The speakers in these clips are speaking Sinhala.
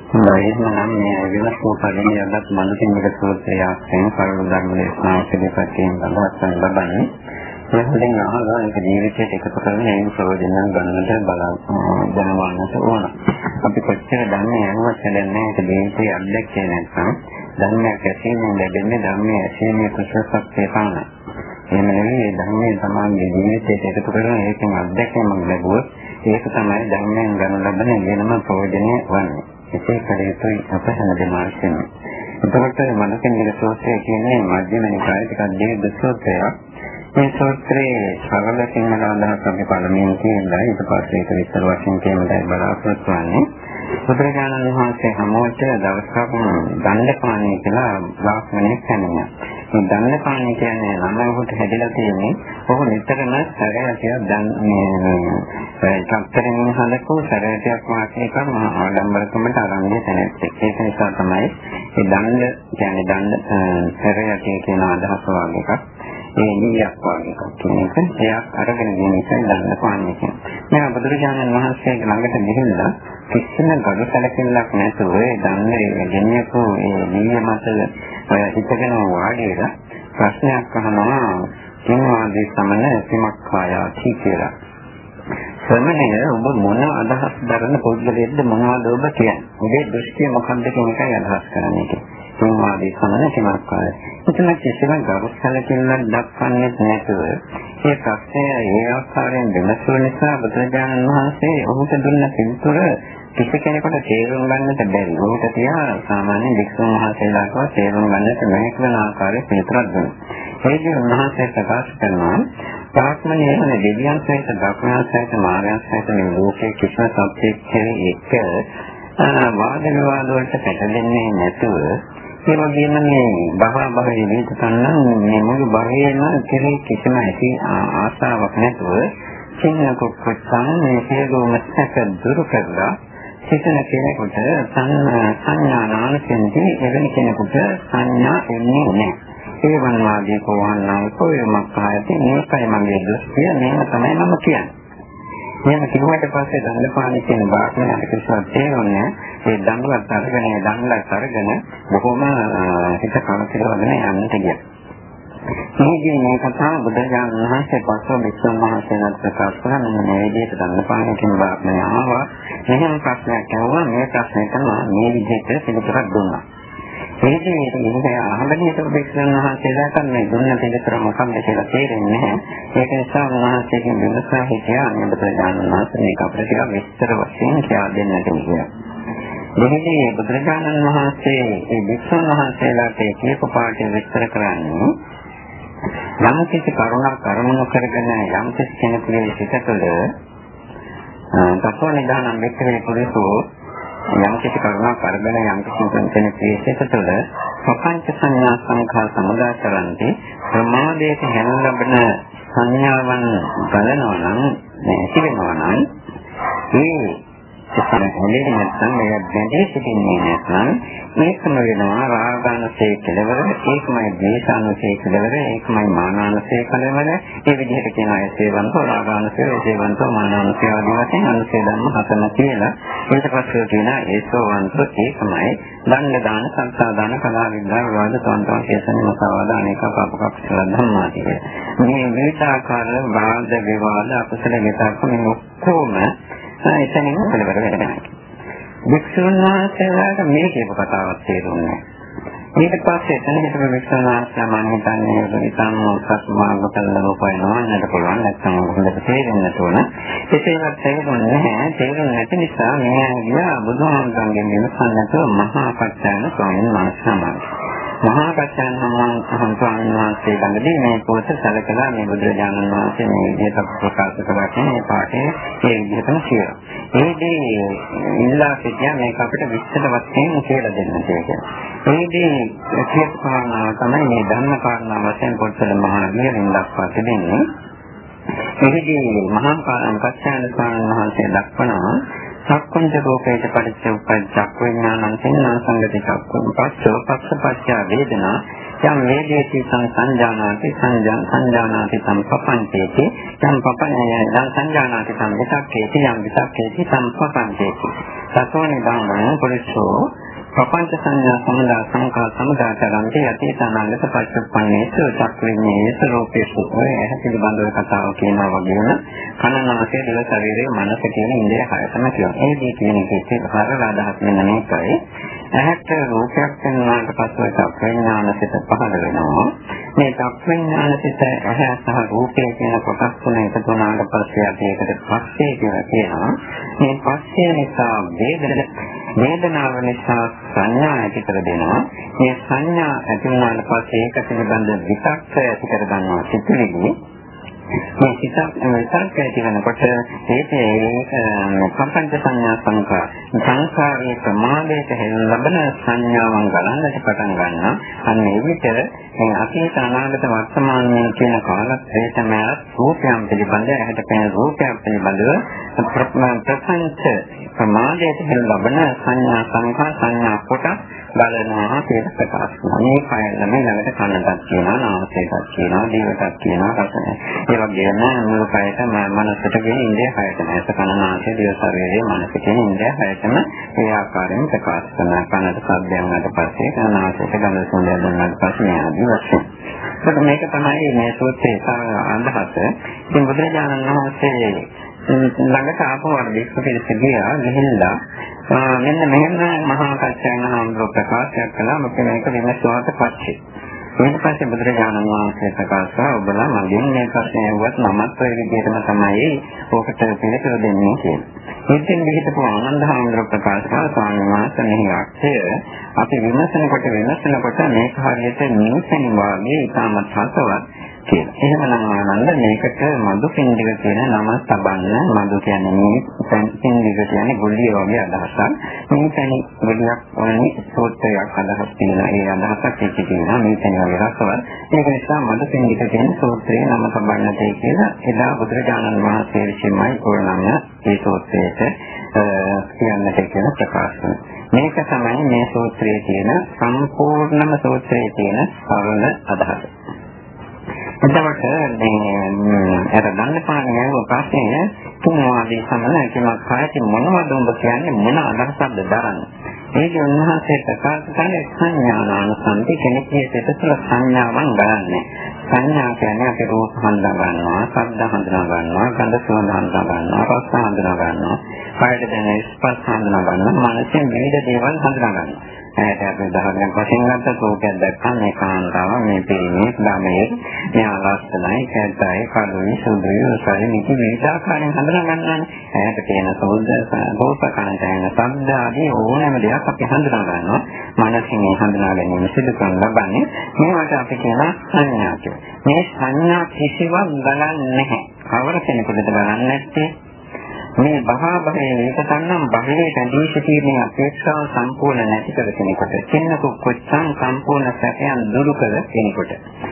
නම් මේ විමසෝ පරිණියවත් මනසින්ක සූත්‍රය ආශ්‍රයෙන් කරුණු ධර්ම දේශනා පිළිපැත්තෙන් අදහස් කරන ලබන්නේ. එහෙනම් අහලා ඒක ජීවිතයට එකතු කරගෙන ඒ ප්‍රයෝජන ගන්නට දැනවන්නට ඕන. අපි කොච්චර දන්නේ යනවත් නැහැ ඒක දේශේ අධ්‍යක්ෂය නැත්නම් ධර්මයක් ඇසීමෙන් ලැබෙන්නේ ධර්මයේ ඇසීමේ කුසලසත්‍යය තමයි. එහෙම නෙවෙයි ධර්මයේ සමාන්ගේ ජීවිතයට එකතු කරගෙන ඒකෙන් අධ්‍යක්ෂණයක් ලැබුවොත් ඒක තමයි ධර්මයෙන් ගන්න ලබන වෙනම ප්‍රයෝජනය වන්නේ. ඒකේ කලියුතුයි අප හැමදේම අවශ්‍යම. එතකොට මනසින් සූත්‍රය කියන්නේ මධ්‍යම නිකායේ ටිකක් දීර්ඝ සූත්‍රයක්. මේ සූත්‍රයේ සරල සිංහල අදහස අපි පළමුවෙන් කියනවා. ඊට පස්සේ ඒක විස්තර වශයෙන් කියන්නයි බලාපොරොත්තු වෙන්නේ. බුදුරජාණන් වහන්සේ හැමෝට දවසක් දණ්ඩපාණි කියලා වාක්මනේ කැමෙනවා. මේ දණ්ඩපාණි කියන්නේ ළමයෙකුට හැදලා තියෙන්නේ ඔහු නිතරම සැරයටියක් චක්තරෙන් හදපු සැරයටියක් වාක්‍ය කරන ආඩම්බරකමට ආරම්භය තැනෙන්නේ. ඒක නිසා තමයි මේ දණ්ඩ කියන්නේ දණ්ඩ සැරයටිය කියන අදහස වගේ එකක්. ඒ නියක් වගේ එකක් කියන එක එයක් අරගෙන ගිය නිසා දණ්ඩපාණි කියන්නේ. මම බුදුරජාණන් වහන්සේ ළඟට ගිහිල්ලා කිසිම ගඩො සැලකිල්ලක් නැතුව ඒ දන්නේ ගෙනියපු ඒ නිය මත හිතගෙන වාඩිලා ප්‍රශ්නයක් අහනවා කින්වාදී සමන සිමක් කායාති කියලා. සමනය ඔබ මොන අදහස් දරන පොඩ්ඩලෙද්ද මොනවද ඔබ කියන්නේ? ඔබේ දෘෂ්ටිය මොකක්ද කියන එකයි අදහස් කරන්නේ. කින්වාදී සමන සිමක් කාය. එතන කිසිම ගඩො සැලකිල්ලක් දක්වන්නේ නැතුව ඒ ප්‍රශ්නය ඒ ආකාරයෙන් විමසුව නිසා බුදුරජාණන් වහන්සේ ඔහුට දුන්න පිළිතුර කිසි කෙනෙකුට තේරුම් ගන්නට බැරි. ඔහුට තියා සාමාන්‍ය වික්ෂුන් වහන්සේලාට තේරුම් ගන්නට නොහැකි වෙන ආකාරයේ පිළිතුරක් දුන්නා. ඒකේ උන්වහන්සේ ප්‍රකාශ කරනවා ප්‍රාඥානයේ වෙන දෙවියන් සහිත දක්ෂයන් සහිත මාර්යයන් සහිත මේ ලෝකයේ කිසිම සත්‍යයක් එක්ක වාද විවාද වලට පැටලෙන්නේ නැතුව ඒ වගේම මේ භවයේ විතකන්න මේ මුළු භවයේම කෙරෙහි කිසිම ඇති ආශාවක් නැතුව සිංහකොච්චන් මේ සියලුම සැක දුරු කරලා සිතන කෙනෙකුට සංඥා නාමයෙන් එවැනි කෙනෙකුට සංඥා එන්නේ නැහැ. ඒ වන්වාදී කෝවන්නා කොයමක් ආයතේ මේකයි මගේ දෘෂ්ටිය මේක තමයි මම කියන්නේ. මෙන්න කිව්වට පස්සේ දණ්ඩපාණි කියන වාක්‍යයට කිසිම තේරුන්නේ ඒ දඬුවත් අරගෙන බොහොම හිත කලකිරවගෙන යන්නට ගියා. මේ කතාව බුදුරජාණන් වහන්සේ පස්ව වික්ෂුන් වහන්සේලාට ප්‍රකාශ කළා. මෙන්න මේ විදිහට දණ්ඩපාණි කියන වාක්‍යය ආවා. මෙහෙම ප්‍රශ්නයක් ඇහුවා. මේ ප්‍රශ්නෙට මේ විදිහට පිළිතුරක් දුන්නා. ඒකේ ඉන්නේ අහබදියට වික්ෂුන් වහන්සේලාට මේ දුන්න පිළිතුර මොකක්ද කියලා තේරෙන්නේ නැහැ. ඒක නිසා උන්වහන්සේගෙන් විමසා හිටියා අන්න බුදුරජාණන් වහන්සේ මේක අපිට ටිකක් විස්තර වශයෙන් කියලා දෙන්නට කියලා. දෙහිදී බුදුරජාණන් වහන්සේ මේ වික්ෂුන් වහන්සේලාට කියපු පාඩේ විස්තර කරන්නේ යම් කිසි කරුණක් අරමුණු කරගෙන යම් කිසි කෙනෙකුගේ සිත තුළ තත්ත්ව නිදානම් මෙක්කේ පුරුෂෝ යම් කිසි කරුණක් අරගෙන යම් කිසි කෙනෙකුගේ සිත තුළ පංච සංඥා සංඛාර සමුදා කරන්නේ ප්‍රමාදයට හැම ලබන සංඥාවන් ගලනවා නම් නැති වෙනවා නම් ඒ සම්පූර්ණයෙන් නැත්නම් මේ බැඳී සිටින්නේ නැත්නම් මේකම වෙනවා රාගානුසේ කෙලවර ඒකමයි ද්වේෂානුසේ කෙලවර ඒකමයි මානානුසේ කෙලවර ඒ විදිහට කියන අය සේවන්තෝ රාගානුසේ සේවන්තෝ මානානුසේ ආදී වශයෙන් අනුසේ ධර්ම හතම කියලා ඊට පස්සේ කියන ඒසෝවන්තෝ ඒකමයි දණ්ඩ දාන සංසා දාන කලා විද්‍යා විවාද තොන්තෝ හේතන මතවාද අනේක පාපකක් ධර්මාදී මේ විවිධාකාර වාද විවාද අකුසල විතක්ක මේ ඔක්කොම එතනින් කෙලවර වෙනවා. වික්ෂුන් වහන්සේලාට මේ කියපු කතාවක් තේරුන්නේ නැහැ. ඊට පස්සේ එතන හිටපු වික්ෂුන් වහන්සේලා මම හිතන්නේ ඉතින් සත්මාර්ග කළරෝපයනවා නේද පුළුවන් නැත්නම් හොඳට තේරෙන්නට ඕන. ඒකවත් තේරුන්නේ නැහැ. තේරුන්නේ නැති නිසා මේ ගියා බුදුහාමුදුරන්ගෙන් විමසන්නට මහා පච්චායන ස්වාමීන් වහන්සේ මහා කච්චායන වහන්සේ ළඟදී මේ පොත සැලකලා මේ බුදුරජාණන් වහන්සේ මේ විදිහට ප්‍රකාශ කළා කියන මේ පාඩේ ඒ විදිහටම කියනවා. ඒදී ඉල්ලා සිටියා මේක අපිට විස්තර වශයෙන් කියලා දෙන්න කියලා. ඒදී කියපු කාරණා තමයි මේ ධර්ම කාරණා වශයෙන් පොත්වල මහා නිරින් දක්වා තිබෙන්නේ. ඒදී මහා කච්චායන ස්වාමීන් වහන්සේ දක්වනවා සක්කුංජ රූපේට පරිච්ඡේදයක් විඥානං සින්නා සංගති චක්කුං පස්සෝ පස්සපච්චා වේදනා යම් වේදේති සංජානාති සංජානාති සම්පපංචේති යම් පපඤ්ඤය සංජානාති සම්විතක්කේති යම් විතක්කේති සම්පපංචේති සතෝනි ධම්මං පුරිසෝ ප්‍රපංච සංඥා සමුදා සංඛා සමුදාතරන්ති යතිතනාගත පච්චප්පන්නේසු චක්ඛුඤ්ඤේසු රූපේසු ඔය ඇහැ පිළිබඳව කතාව කියනවා වගේම කනනාසය දිව ශරීරයේ මනස කියන ඉන්ද්‍රිය හයතම කියනවා. ඒ දී කියන එකේ හරල අදහස් මෙන්න මේකයි. ඇහැට රූපයක් වෙනාට පස්සේ චක්ඛුඤ්ඤානසිත පහළ වෙනවා. මේ චක්ඛුඤ්ඤානසිත ඇහැ සහ රූපය කියන කොටස් තුන එකතු වුණාට පස්සේ අපි ඒකට පස්සේ කියලා කියනවා. මේ පස්සේ නිසා වේදනාව නිසා සංඥා ඇති කර දෙනවා. මේ සංඥා ඇති වුණාට පස්සේ ඒක පිළිබඳ විතක්ක ඇති කර ගන්නවා සිතුවිලි. මේ විතක්ක ඇති වෙනකොට ඒකේ සම්පන්ත සංඥා සංඛාරයේ ප්‍රමාදයට ලැබෙන සංඥාවන් ගණනට පටන් ගන්නවා. අන්න ඒ විතර අතීත අනාගත වර්තමානයේ කියන කාලත්‍රයේම රූපයන් පිළිබඳ ඇහැට පෙනෙන රූපයන් පිළිබඳව ප්‍රපංච ප්‍රමාදයට ලැබෙන සංඥා සංඥා කොට බලනවා කියලා ප්‍රකාශ කරනවා. මේ කයල්ම ළඟට කනටත් කියනවා, නාසයටත් කියනවා, දිවටත් කියනවා, රසය. ඒ වගේම මුළු කයට මනසට කියන ඉන්ද්‍රිය හයතම. ඒක කන, නාසය, දිව, ශරීරය, මනස කියන ඉන්ද්‍රිය හයතම ඒ ආකාරයෙන් ප්‍රකාශ කරනවා. කනට ශබ්දය වුණාට පස්සේ, කන, නාසයට ගඳ සුවඳ දුන්නාට පස්සේ ආදී වශයෙන්. ඒක මේක තමයි මේ සූත්‍රයේ අදහස. ඉතින් බුදුරජාණන් වහන්සේ ළඟට ආපු වර්ධික පිළිසියා ගිහිල්ලා මෙන්න මෙහෙම මහා කච්චයන් හඳුර ප්‍රකාශයක් කළා. මොකද මේක විමසුවාට පස්සේ ඊට පස්සේ බුදුරජාණන් වහන්සේ ප්‍රකාශ කළා ඔබලා මගෙන් මේ ප්‍රශ්නේ අහුවත් මමත් ඔය විදිහටම තමයි ඕකට පිළිතුරු දෙන්නේ කියලා. ඉතින් විහිදපු ආනන්ද හඳුර ප්‍රකාශ කළා ස්වාමීන් වහන්සේ මෙහි අර්ථය අපි විමසනකොට මේක හරියට නිසෙන වාගේ ඉතාමත් හසවත් කියලා. එහෙමනම් ආනන්ද මේකට මధు පින්ඩික කියන නම තබන්න. මధు කියන්නේ මේ පින්ඩික කියන්නේ ගොල්ලිය වගේ අදහසක්. මේ තැනි ගොල්ලියක් වගේ සූත්‍රයක් අදහස් තියෙනවා. ඒ අදහසක් එක්ක තියෙනවා. මේ තැනි වගේ රසවත්. ඒක නිසා මధు පින්ඩික කියන සූත්‍රයේ නම තබන්නට කියලා එදා බුදුරජාණන් වහන්සේ විසින්මයි ඕනම මේ සූත්‍රයට කියන්නට කියන ප්‍රකාශ කරනවා. මේක තමයි මේ සූත්‍රයේ තියෙන සම්පූර්ණම සූත්‍රයේ තියෙන සරල අදහස. එතකොට අර දන්නපාණිය ප්‍රශ්නය තුන්වාදී සමන කිමක් කායති මොනවද උඹ කියන්නේ මොන අදහසක්ද දරන්නේ? ඒක උන්වහන්සේ ප්‍රකාශ කරන්නේ සංඥානානුසන්ති කෙනෙක්ගේ සිත තුළ සංඥාවන් ගන්නන්නේ. සංඥා කියන්නේ අපි රූප හඳුනා ගන්නවා, ශබ්ද හඳුනා ගන්නවා, ගන්ධ සුවඳ හඳුනා ගන්නවා, රස හඳුනා ගන්නවා, කායයට දැනෙන ස්පර්ශ හඳුනා ගන්නවා, මනසෙන් විවිධ දේවල් හඳුනා ගන්නවා. ඒකට අපි උදාහරණයක් වශයෙන් ගත්තොත් රූපයක් දැක්කම මේ කාන්තාව මේ පිරිමේ ළමයේ මෙයා ලස්සනයි, කැතයි, කළුයි, සුදුයි, රසයි මේක විවිධාකාරයෙන් හඳුනා ගන්නවානේ. ඒකට කියන රූපකාන්තයන් ශබ්ද ආදී ඕනෑම දෙයක් අපි හඳුනා ගන්නවා. මනසින් මේ හඳුනා ගැනීම සිදු කරන ලබන්නේ මේවට අපි කියන සංඥා කියලා. මේ සංඥා කිසිවක් බලන්නේ නැහැ. කවර කෙනෙකුටද බලන්නේ නැත්තේ? මේ භාවයේ ඒකතනම් බාහිරේ රැඳී සිටීමේ අපේක්ෂාව සම්පූර්ණ නැති කර කෙනෙකුට සින්නක කොච්චම් සම්පූර්ණ සැකයන් දුරු කර කෙනෙකුට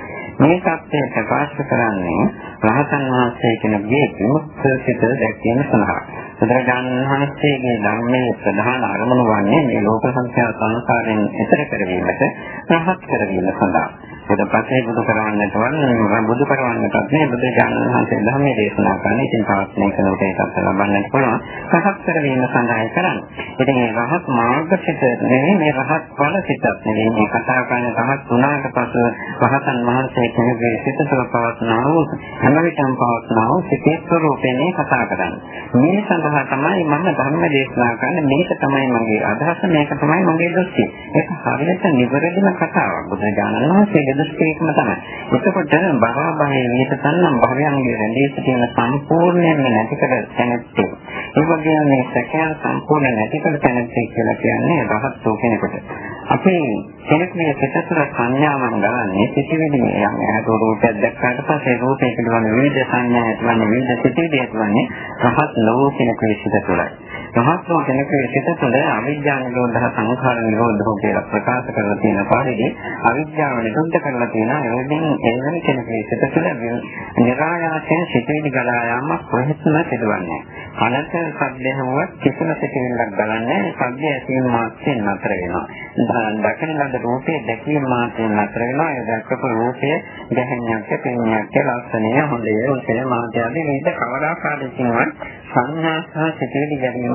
මේ தත්ත්වය ප්‍රකාශ කරන්නේ රහතන් වහන්සේ කෙනෙකුගේ විමුක්ත සිත දැක්වීම සඳහා. බුදුරජාණන් වහන්සේගේ ධර්මයේ ප්‍රධාන අරමුණ වන්නේ මේ ලෝක සංඛ්‍යා සංසාරයෙන් එතර කරවීමට රහත් කරවීම සඳහා. බුදුපසේ බුදු කරවන්නට බුදු කරවන්නට මේ බුදුරජාණන් වහන්සේ ධර්මයේ දේශනා කරන්නේ ඉතින් ප්‍රාර්ථනා කරනකොට ඒකත් ලබන්නට පුළුවන්. රහත් කරවීම සඳහායි කරන්නේ. ඉතින් මේ රහත් මාර්ගසිත නෙවෙයි මේ රහත් ඵල සිතක් නෙවෙයි මේ කතා කරන රහත් වුණාට පසු රහතන් වහන්සේ කෙනෙකුගේ සිත තුළ පවත්නා වූ හැම විටම පවත්නා වූ සිතේ ස්වરૂපයෙන් කතා කරන්නේ. මේ සඳහා තමයි මම ධර්ම දේශනා කරන්නේ. මේක තමයි මගේ අදහස, මේක තමයි මගේ දෘෂ්ටිය. ඒක හරියට නිවැරදිම කතාවක්. බුදුරජාණන් වහන්සේගේ දෘෂ්ටියකම තමයි. එතකොට භවයේ විතතනම් භවයන්ගේ රැඳී සිටින සම්පූර්ණයෙන්ම නැති කර තැනැත්තේ. ඒ වගේම මේ සැකයන් සම්පූර්ණ නැති කර තැනැත්තේ කියලා කියන්නේ රහත් වූ කෙනෙකුට. අපි කෙනෙකුගේ සිතතර සංඥාවන් ගලන්නේ සිතිවිලි යම් රූපයක් දැක්කාට පස්සේ රූපේ පිළිබඳ විවිධ සංඥා ඇතිවන්නේ විවිධ සිතිවිලි ඇතිවන්නේ රහත් ලෝක කෙනෙකුගේ සිත තුළයි. රහත් වූ කෙනෙකුගේ සිත තුළ අවිද්‍යාව නිරෝධහ සංඛාර නිරෝධහ කියලා ප්‍රකාශ කරලා තියෙන පරිදි අවිද්‍යාව නිරුද්ධ කරලා තියෙනවා. එවැනි කෙනෙකුගේ සිත තුළ නිරායාසයෙන් සිතිවිලි ගලා යාමක් කොහෙත්ම සිදුවන්නේ නැහැ. අනන්ත සද්දේහවත් කිසිම සිතිවිල්ලක් ගලන්නේ සද්දය ඇසීම මාත්‍රෙන් නතර වෙනවා. දකින ලද රූපේ දැකීම මාත්‍රෙන් නතර වෙනවා. ඒ දැක්කපු රූපයේ ගැහෙන්නක්, පෙනෙන්නක්, ලක්ෂණය, හොඳය, උසල මාත්‍යාදී විවිධ කවදාකාරකින්වත් සංඥා සහ සිතිවිලි ගැනීමක්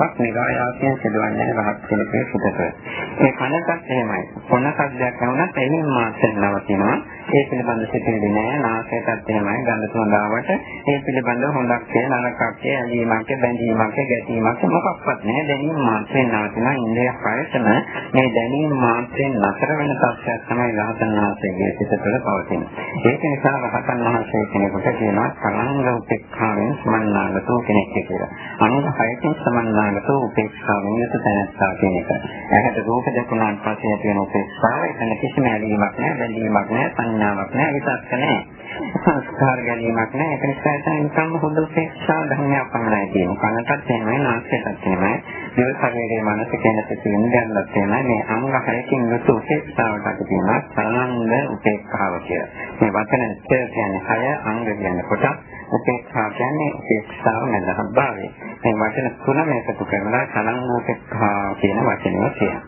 වීමක් නිරායාසයෙන් සිදුවන්නේ රහත් කෙනෙකුගේ සිතට. ඒ කනකත් එහෙමයි. කොන සද්දයක් වුණත් එයින් මාත්‍රෙන් නවතිනවා. ඒ පිළිබඳ සිතෙන්නේ නැහැ. නාසයටත් එහෙමයි. ගඳ සුවඳාවට ඒ පිළිබඳ හොඳක් කියලා නරකක් කියලා ඇලීමක් බැඳීමක් ගැටීමක් මොකක්වත් නැහැ. දැනීම මාත්‍රෙන් නවතිනවා. ඉන්ද්‍රිය ප්‍රයතන මේ දැනීම මාත්‍රෙන් නතර වෙන තත්ත්වයක් තමයි රහතන් වහන්සේගේ සිත තුළ පවතින්නේ. ඒක නිසා රහතන් වහන්සේ කෙනෙකුට කියනවා තරංග උපේක්ෂාවෙන් සමන්නාගතෝ කෙනෙක් කියලා. අනුග හයකින් සමන්නාගතෝ උපේක්ෂාවෙන් යුත තැනස්සා කියන එක. ඇහැට රූප දැකුණාන් පස්සේ ඇති වෙන උපේක්ෂාව එතන කිසිම ඇලීමක් නැහැ, බැඳීමක් නැහැ, සංඥාවක් නැහැ, විතක්ක නැහැ. සංස්කාර ගැනීමක් නැහැ. ඒක නිසා එතන නිකම්ම හොඳ උපේක්ෂා ධර්මයක් පමණයි තියෙන්නේ. කනටත් එහෙමයි, නාසයටත් එහෙමයි, දිව ශරීරයේ මනස කියන සිතින් දැනගන්නත් එහෙමයි. මේ අංග හයකින් යුත උපේක්ෂාවට අපි කියනවා තරංග උපේක්ෂාව කියලා. මේ වචන කියන්නේ හය, අංග කියන්නේ කොටස්. උපේක්ෂා කියන්නේ උපේක්ෂාව නැදහත් භාවය. මේ වචන තුනම එකතු කරලා තරංග උපේක්ෂා කියන වචනය කියනවා.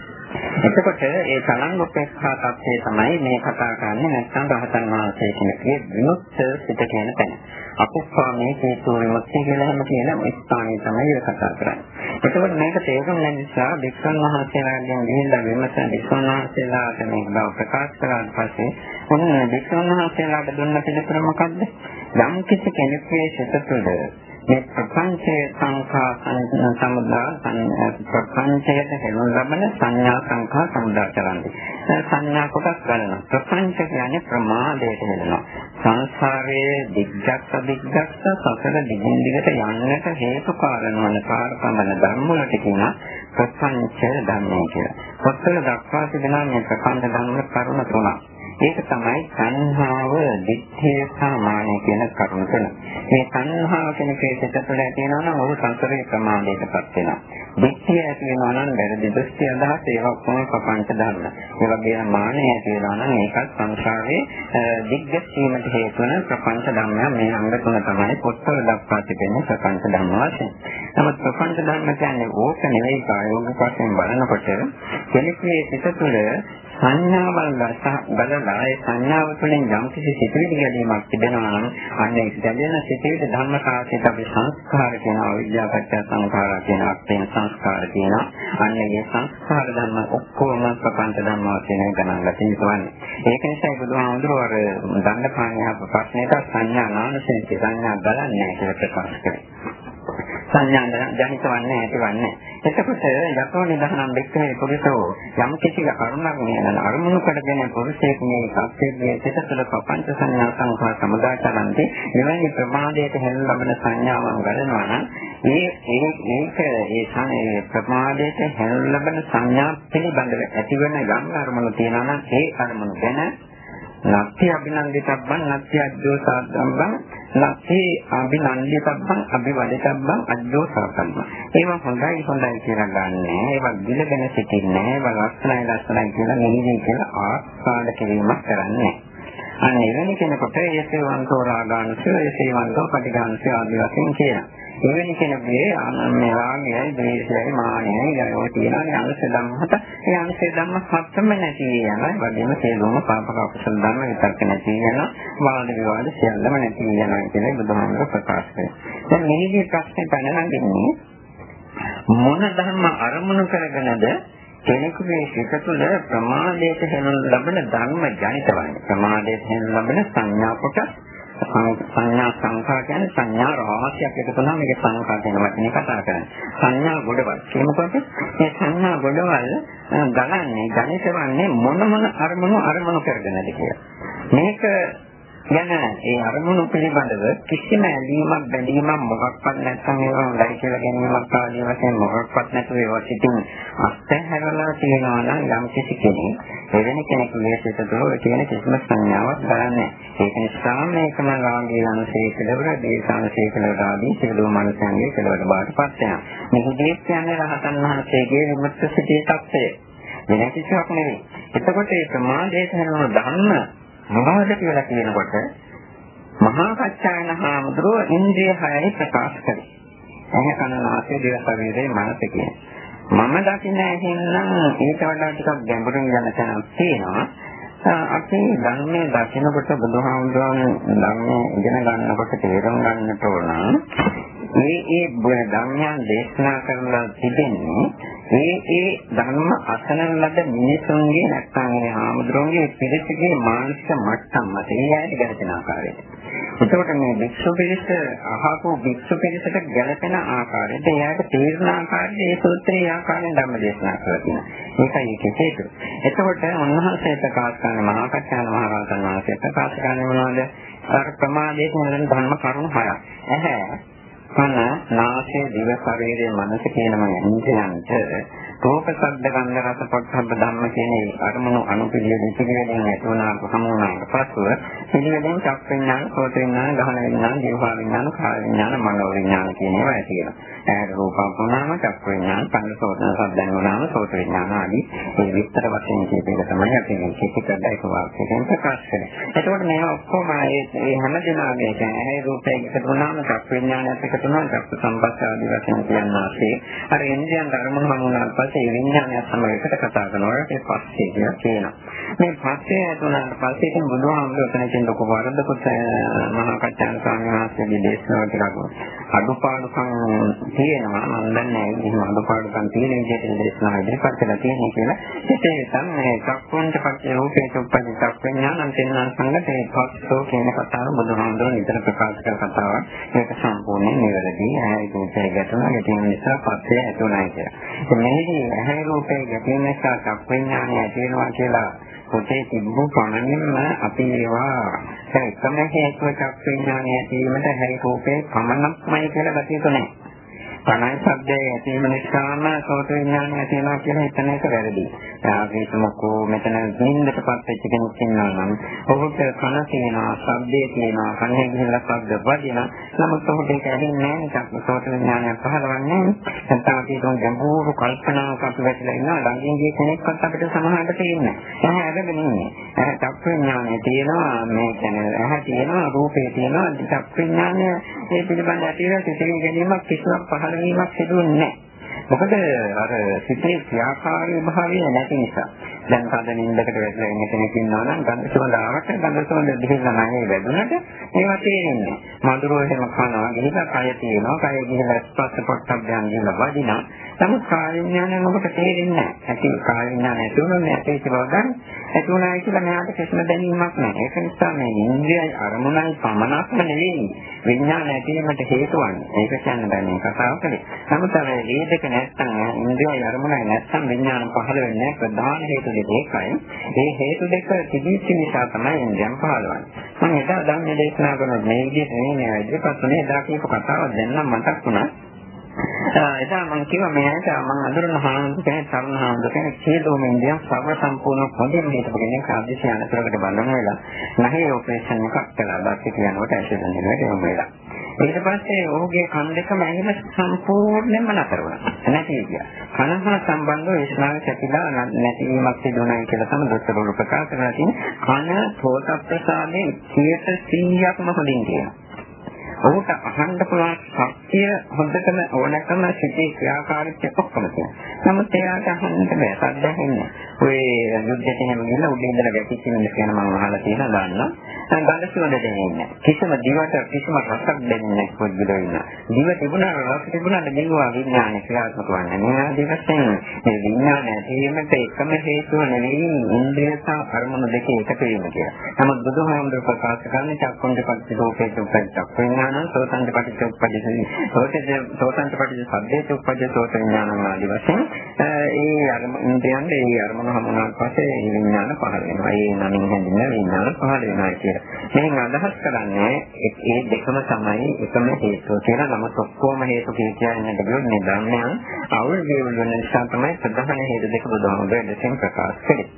එතකොට ඒ තරංග උපේක්ෂා tattve තමයි මේ කතා කරන්නේ නැත්නම් රහතන් වහන්සේ කෙනෙක්ගේ විමුක්ත සිත කියන තැන. අපුප්පාමේ හේතු විමුක්තිය කියලා හැම කියන ස්ථානයේ තමයි ඒක කතා කරන්නේ. එතකොට මේක තේරුම් ගන්න නිසා වික්ෂුන් වහන්සේලාගෙන් ගිහිල්ලා විමසන වික්ෂුන් වහන්සේලාට මේක බව ප්‍රකාශ කරාට පස්සේ මොන වික්ෂුන් වහන්සේලාට දුන්න පිළිතුර මොකද්ද? යම් කිසි කෙනෙකුගේ සිත තුළ මේ ප්‍රපංචයේ සංඛා සමුදා ප්‍රපංචයට හෙළන ලබන සංඥා සංඛා සමුදා කරන්නේ. සංඥා කොටස් ගන්නවා. ප්‍රපංච කියන්නේ ප්‍රමාදයට හෙළනවා. සංසාරයේ දිග්ගස්ස සසල දිගින් දිගට යන්නට හේතු කාරණ වන කාර්කමන ධර්ම වලට කියන ප්‍රපංච ධර්මය කියලා. පොත්වල දක්වා තිබෙනා මේ ප්‍රපංච ධර්ම කරුණ තුනක්. ඒක තමයි සංහාව, දිට්ඨිය, සමානය කියන කරුණ තුන. මේ සංහාව කියන කේසෙට තුළ තියෙනවා නම් ඔහු සංසාරේ ප්‍රමාදයටපත් වෙනවා. දිට්ඨිය ඇති වෙනවා නම් වැරදි දෘෂ්ටි අදහස් ඒවා කොහොම ප්‍රපංච ධර්ම. ඒ වගේම මානය ඇති වෙනවා නම් ඒකත් සංසාරේ දිග්ගැසීමට හේතු වන ප්‍රපංච ධර්ම. මේ අංග තුන තමයි පොත්වල දක්වා තිබෙන ප්‍රපංච ධර්ම වශයෙන්. නමුත් ප්‍රපංච ධර්ම කියන්නේ ඕක නෙවෙයි ප්‍රායෝගික වශයෙන් බලනකොට කෙනෙකුගේ සිත තුළ සංඥාවල් බලලා ඒ සංඥාව තුළින් යම් කිසි සිතුවිලි ගැනීමක් තිබෙනවා නම් අන්න ඒ දැනෙන සිතුවිලි ධර්ම කාශයට අපි සංස්කාර කියන අවිද්‍යාවපත්‍ය සංඛාරා කියන අර්ථයෙන් සංස්කාර කියනවා. අන්න ඒ සංස්කාර ධර්ම ඔක්කොම ප්‍රපංච ධර්ම වශයෙන් ගණන් ගන්න තියෙනවා. ඒක නිසා බුදුහාමුදුරුවෝ අර දණ්ඩපාණිය ප්‍රශ්නයට සංඥා නාමයෙන් සංඥා බලන්නේ කියලා ප්‍රකාශ කරේ. සංඥා ජනිතවන්නේ ඇතිවන්නේ. එතකොට යතෝ නිදහනම් දෙක්කේ පුරුෂෝ යම් කිසි කරුණක් නේන අරමුණු කරගෙන පුරුෂයෙක් මේ සත්‍යයේ සිතසල පංච සංඥා සංඛා සමුදාචරන්ති මෙවැනි ප්‍රමාදයට හෙළ ලබන සංඥාවන් ගන්නවා නම් ඒ ප්‍රමාදයට හෙළ ලබන සංඥා පිළිබඳව ඇතිවන යම් අරමුණු තියෙනවා නම් ඒ අරමුණු ගැන නැත්‍ය අභිනන්දිතබ්බන් නැත්‍ය අජ්ජෝසාද්දම්බන් නැත්‍ය අභිනන්දිතබ්බන් අභිවදිතබ්බන් අජ්ජෝසාද්දම්බන් ඒවා හොඳයි කියලා ගන්නෑ. ඒවා දිලගෙන සිටින්නේ ඒවා ලස්සනයි කියලා මෙහිදී කියලා ආස්වාද කිරීමක් කරන්නේ. අන්න එවැනි කෙනෙකුට ඒසේවන්තෝ රාගාංශය ඒසේවන්තෝ පටිඝාංශය ආදී වශයෙන් කියනවා. එවැනි කෙනෙකුගේ මේ රාගයයි ද්වේෂයයි මානයයි යනවා කියනවා අංශ ධම්ම හත. ඒ අංශ ධම්ම හතම නැති යනවා. වගේම සියලුම පාපක අකුසල ධර්ම විතරක් නැති යනවා. වාද විවාද සියල්ලම නැති යනවා කියලා බුදුහාමුදුරුවෝ ප්‍රකාශ කරනවා. දැන් මේකේ ප්‍රශ්නේ පැනනගන්නේ මොන ධර්ම අරමුණු කරගෙනද කෙනෙකුගේ සිත තුළ ප්‍රමාදයට හෙළන ලබන ධර්ම ජනිතවන්නේ. ප්‍රමාදයට හෙළන ලබන සංඥා කොටස් සංඥා සංඛා කියන්නේ සංඥා රාශියක් එකතු කරනවා. මේක සංඛා කියන වචනේ කතා කරන්නේ. සංඥා ගොඩවල් කියනකොට මේ සංඥා ගොඩවල් ගණන්නේ ජනිතවන්නේ මොන අරමුණු කරගෙනද කියලා. මේක යන ඒ අරමුණු පිළිබඳව කිසිම ඇලීමක් බැඳීමක් මොකක්වත් නැත්නම් ඒවා හොඳයි කියලා ගැනීමක් ආදී වශයෙන් මොකක්වත් නැතුව ඒවා සිටින් අත්හැරලා තියෙනවා නම් යම් කිසි කෙනෙක් එවැනි කෙනෙකුගේ සිත තුළ තියෙන කිසිම සංඥාවක් බලන්නේ. ඒක නිසා මේකම රාගී අනුසය කෙලවර, දේශානුසය කෙලවර ආදී සියලුම මනසන්ගේ කෙලවර බාටපත් වෙනවා. මේකදී කියන්නේ රහතන් වහන්සේගේ විමුක්ත සිතේ තත්ත්වය. වෙන කිසිවක් නෙවෙයි. එතකොට මේ ප්‍රමාදයට හැරෙන ධර්ම මොනවද කියලා කියනකොට මහා කච්චායන හාමුදුරුවෝ ඉන්ද්‍රිය හයයි ප්‍රකාශ කරේ. එහේ කනනාසය දිව ශරීරයේ මනස කියන. මම දකින්න ඇහෙන්නම් ඊට වඩා ටිකක් ගැඹුරින් යන තැනක් තියෙනවා. අපි ධර්මයේ දකිනකොට බුදුහාමුදුරුවෝ ධර්මයේ ඉගෙන ගන්නකොට තේරුම් ගන්නට ඕන මේ ධර්මයන් දේශනා කරලා තිබෙන්නේ ඒ ධර්ම අසන ලද මිනිසුන්ගේ නැත්නම් ඒ ආමුද්‍රෝන්ගේ පිළිසිගේ මානසික මට්ටම් මත ඒ ඇයි ගැලපෙන ආකාරයට. එතකොට මේ භික්ෂු පිළිස අහපු භික්ෂු පිළිසට ගැලපෙන ආකාරයට එයාට තීරණ ආකාරයට ඒ සූත්‍රයේ ආකාරයෙන් ධර්ම දේශනා කරලා තියෙනවා. ඒකයි ඒකේ හේතුව. එතකොට උන්වහන්සේ ප්‍රකාශ කරන මහා කච්චාන මහ රහතන් වහන්සේ ප්‍රකාශ කරන්නේ මොනවද? අර ප්‍රමාදයේ තියෙන ධර්ම කරුණු 6ක්. ඇහැ, කන, නාසය, දිව, ශරීරය, මනස කියන මේ ඉන්ද්‍රයන්ට රූප, ශබ්ද, ගන්ධ, රස, පොට්ටබ්බ ධම්ම කියන අරමුණු අනුපිළිවෙල ඉතිරියෙන් ඇතුණාට සමුණාට පසුව පිළිවෙලින් චක්ක විඥාන, සෝත විඥාන, ගහන විඥාන, ජීවහා විඥාන, කාය විඥාන, මනෝ විඥාන කියන ඒවා ඇතිවෙනවා. ඇහැට රූපම් වුණාම චක්ක විඥාන, කන සෝත ශබ්දන් වුණාම සෝත විඥාන ආදී මේ විස්තර වශයෙන් කියපු එක තමයි අපි මේ කිසිකඩ එක වාක්‍යයෙන් ප්‍රකාශ කරන්නේ. එතකොට මේවා ඔක්කොම මේ හැම දිනම ඇහැ රූපයෙන් එකතු වුණාම චක්ක විඥානයත් එකතු වෙනවා, චක්ක සම්පස්ස ආදී වශයෙන් කියනවාසේ අර ඉන්ද්‍රියන් ධර්ම හමුනාට පස්සේ විඥානය සමග එකට කතා කරනවා. ඒක පස්සේ කියනවා. මේ පස්සේ ඇතුණාට පස්සේ ඉතින් බුදුහාමුදුරුවෝ එතනකින් ලොකු වරදකුත් මහා කච්චාන ස්වාමීන් වහන්සේගේ දේශනාව ටිකක් අඩුපාඩුකම් තියෙනවා. මම දන්නේ එහෙම අඩුපාඩුකම් තියෙන විදිහට දේශනාව ඉදිරිපත් කරලා තියෙනවා කියලා. ඒකේ තමයි චක්කුන්ට පස්සේ රූපේ උපදින චක්ක විඥානං තෙන්නා සංගතේ පස්සෝ කියන කතාව බුදුහාමුදුරුවෝ නිතර ප්‍රකාශ කරන කතාවක්. ඒක සම්පූර්ණයෙන් නිවැරදි. ඇයි රූපේ ගැටුණා ගැටීම නිසා පස්සේ ඇතුණයි කියලා. මේකේ ඇහැ රූපේ ගැටීම නිසා චක්ක විඥානය ඇති වෙනවා කියලා පොතේ තිබු පමණින්ම අපි ඒවා එකම හේතුව චක්ක විඥානය ඇතිවීමට ඇහැ රූපේ පමණක්මයි කියලා ගතියුතු නැහැ. කණයි ශබ්දයේ ඇතිවීම නිසාම සෝත විඥානය ඇති වෙනවා කියලා හිතන එක වැරදි. අපි හිතමුකෝ මෙතන නින්දටපත් වෙච්ච කෙනෙක් ඉන්නවා නම් ඔහුට කන තියෙනවා, ශබ්දේ තියෙනවා, කනේ ගිහිල්ලා ශබ්ද වදිනවා. නමුත් ඔහුට ඒක ඇහෙන්නේ නැහැ. සෝත විඥානය පහළවන්නේ නැහැ. නැත්නම් අපි තුන් ගැඹුරු කල්පනාවක් අපි වැටලා ඉන්නවා. ළඟින් ගිය කෙනෙක්වත් අපිට සමහරට තේින්නේ නැහැ. ඇහැ අරගෙන ඉන්නේ. ඇහැ චක්ක විඥානය තියෙනවා, මේ කියන්නේ ඇහැ තියෙනවා, රූපේ තියෙනවා, චක්ක විඥානය ඒ පිළිබඳ ඇතිවෙන සිතිවිලි ගැනීමක් කිසිවක් පහළ වීමක් සිදුවන්නේ නැහැ. මොකද අර සිතේ ක්‍රියාකාරී භාවය නැති නිසා. දැන් කඩ නින්දකට වැටලා ඉන්න කෙනෙක් ඉන්නවා නම් ගන්ධ සුවඳ ආවට ගන්ධ සුවඳ දිහිලා නැහැ වැදුනට ඒවා තේරෙන්නේ නැහැ. මధుරෝ එහෙම කනවා ගිහිලා කය තියෙනවා. කය ගිහිලා ස්පර්ශ පොට්ටබ්බයන් ගිහිලා වදිනවා. නමුත් කාය විඥානය මොකට තේරෙන්නේ නැහැ. ඇති කාය විඥානය ඇතුළුනේ ඇති බව ගන්න. ඇතුණායි කියලා මෙයාට කිසිම දැනීමක් නැහැ. ඒක නිසා මේ ඉන්ද්‍රියයි අරමුණයි පමණක්ම නෙවෙයි විඥානය ඇතිවීමට හේතු වන්නේ. ඒක කියන්න බෑ මේ කතාව කලේ. නමුත් අර මේ දෙක නැත්තම් ඉන්ද්‍රියයි අරමුණයි නැත්තම් විඥාන පහළ වෙන්නේ නැහැ. ප්‍රධාන හේතු දෙක ඒකයි. මේ හේතු දෙක තිබීච්ච නිසා තමයි ඉන්ද්‍රියන් පහළවන්නේ. මම එදා ධම්ම දේශනා කරන මේ විදිහට නෙමෙයි ඉතිපස්සේ එදා කියපු කතාව දැන් නම් මතක් වුණා. එදා මම කිව්වා මෙයාට මම අඳුරන හාමුදුරුවෝ තරුණ හාමුදුරුවෝ සියලුම ඉන්දියන් සර්ව සම්පූර්ණ හොඳින් හිටපගෙන කාර්යශීලී අනතුරකට බඳුන් වෙලා නැහැ ඔපරේෂන් එකක් කළා. බාස්කට් යනකොට ඇක්සිඩන්ට් එකකට යොමු වෙලා. ඊට පස්සේ ඔහුගේ කන් දෙකම ඇහිම සම්පූර්ණයෙන්ම නතර වුණා. නැති ගියා. කන හා සම්බන්ධව විශ්වාස කැපිලා නැතිවීමක් සිදුුණා කියලා තමයි දොස්තරවරු ප්‍රකාශ කරලා තියෙන්නේ. කන සෝත ප්‍රසාදයේ 100%ක්ම හොඳින් කියනවා. ඔහුට අහන්න පුළුවන් ශක්තිය හොඳටම ඕනකම සිටේ ක්‍රියාකාරීත්වය ඔක්කොම තියෙනවා. නමුත් එයාට අහන්නට බෑ. සද්දෙන්නේ. ඔය යුද්ධයට එහෙම ගිහලා උඩින් ඉඳලා වැටිච්ච මිනිස් ගැන මම අහලා තියෙනවා දන්නවා. දැන් ගඳ සුවඳ දෙන්නේ නැහැ. කිසිම දිවට කිසිම රසක් දෙන්නේ නැහැ පොඩ්ඩක් ඉන්න. දිව තිබුණා රස තිබුණාට මෙලුවා විඥානය ක්‍රියාත්මක වන්නේ. මේ ආදී වශයෙන් මේ විඥානය ඇතිවීමට එකම හේතුව නෙවෙයි ඉන්ද්‍රිය සහ අරමුණු දෙකේ එකතු වීම කියලා. නමුත් බුදුහාමුදුරුවෝ ප්‍රකාශ කරන්නේ චක්කුන්ට පටිච්චෝපේ චක්ක විඥාන සෝතන්ට පටිච්චෝපපදිසී සෝතන්ට පටිච්ච සද්දේට උපපදිත සෝත විඥාන ආදී වශයෙන් ඒ අරමුණෙන් ඒ අරමුණ හමුනාට පස්සේ ඒ විඥාන පහළ වෙනවා. ඒ නමින් හැඳින්වෙන විඥාන පහළ වෙනවා කියලා. මේක අදහස් කරන්නේ ඒ දෙකම තමයි එකම හේතුව කියලා. නමුත් ඔක්කොම හේතු කියන්නේ ගියොත් මේ ධර්මයන් අවුල් වේවුල් වෙන නිසා තමයි ප්‍රධාන හේතු දෙක බුදුහාමුදුරුවෝ දෙකෙන් ප්‍රකාශ කළේ.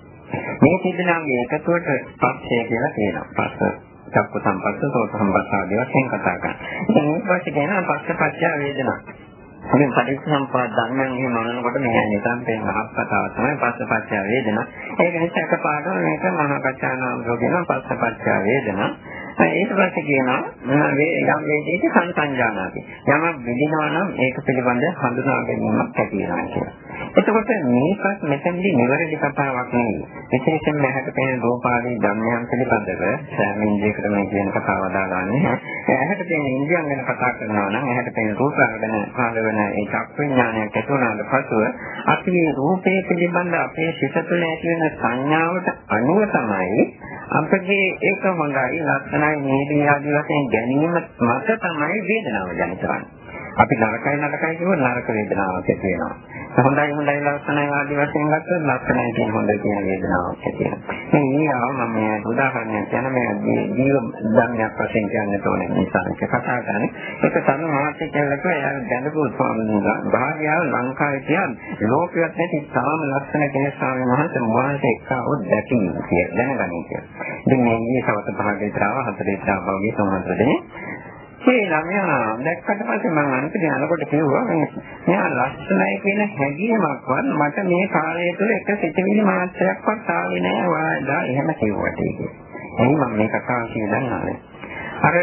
මේ තිබෙනාගේ එකතුවට පස්සේ කියලා කියනවා. පස්ස චක්ක සම්පස්ස සෝත සම්පස්ස ආදී වශයෙන් කතා කරනවා. ඉතින් මේ පස්සේ කියනවා පස්ස පච්චය වේදනා. ඉතින් පටිච්චසමුප්පාද ධර්මයන් එහෙම අනනකොට මේ නිකන් තේන මහත් කතාව තමයි පස්ස පච්චය වේදනා. ඒක නිසා එකපාරටම මේක මහා කච්චානාමෝ කියන පස්ස පච්චය වේදනා. ඊට පස්සේ කියනවා යම් වේදේක සංසංජානාති. යමක් විඳිනවා නම් ඒක පිළිබඳ හඳුනා ගැනීමක් ඇති වෙනවා කියලා. එතකොට මේකත් මෙතනදී නිවැරදි කතාවක් නෙවෙයි. විශේෂයෙන්ම ඇහැට පෙනෙන රූපාදී ධර්මයන් පිළිබඳව සෑම ඉන්ද්‍රියකටම කියන කතාව දාගන්නේ. ඇහැට පෙනෙන ඉන්ද්‍රියන් ගැන කතා කරනවා නම් ඇහැට පෙනෙන රූප ගැන පහළ වෙන ඒ චක්ක විඥානයක් ඇති වුණාට පසුව අපි මේ රූපේ පිළිබඳ අපේ සිත තුළ ඇති වෙන සංඥාවට අනුව තමයි අපගේ ඒක හොඳයි ලක්ෂණයි නීති ආදී වශයෙන් ගැනීම මත තමයි වේදනාව ජනිත වෙන්නේ. අපි නරකයි කියව නරක වේදනාවක් ඇති වෙනවා. හොඳයි ලක්ෂණයි ආදී වශයෙන් ගත්තොත් ලක්ෂණයි කියන හොඳ කියන වේදනාවක් ඇති වෙනවා. මේ ආව මම උදාහරණයක් කියන මේ ජීව ධර්මයක් වශයෙන් කියන්න ඕනේ නිසා කතා කරන්නේ. ඒක තමයි මාත්‍ය කියලක දැනපු භාග්‍යාව ලංකාවේ කියන ලෝකයක් නැති තාම ලක්ෂණ කෙනෙක් ස්වාමීන් වහන්සේ මොහොතේ එක්කව දැකීම කියලා දැනගන්න කියලා. ඉතින් මේ සවත භාගයේ තරව හතරේ තරවගේ සමාන්තරනේ ඒ ළමයා දැක්කට පස්සේ මම අන්තිමට යනකොට කිව්වා මෙයා ලස්සනයි කියන හැඟීමක්වත් මට මේ කාලය තුළ එක සිතිවිලි මාත්‍රයක්වත් ආවේ නෑ වාඩා එහෙම කිව්වට ඒක. එහෙනම් මම මේ කතාව කියනවා. අර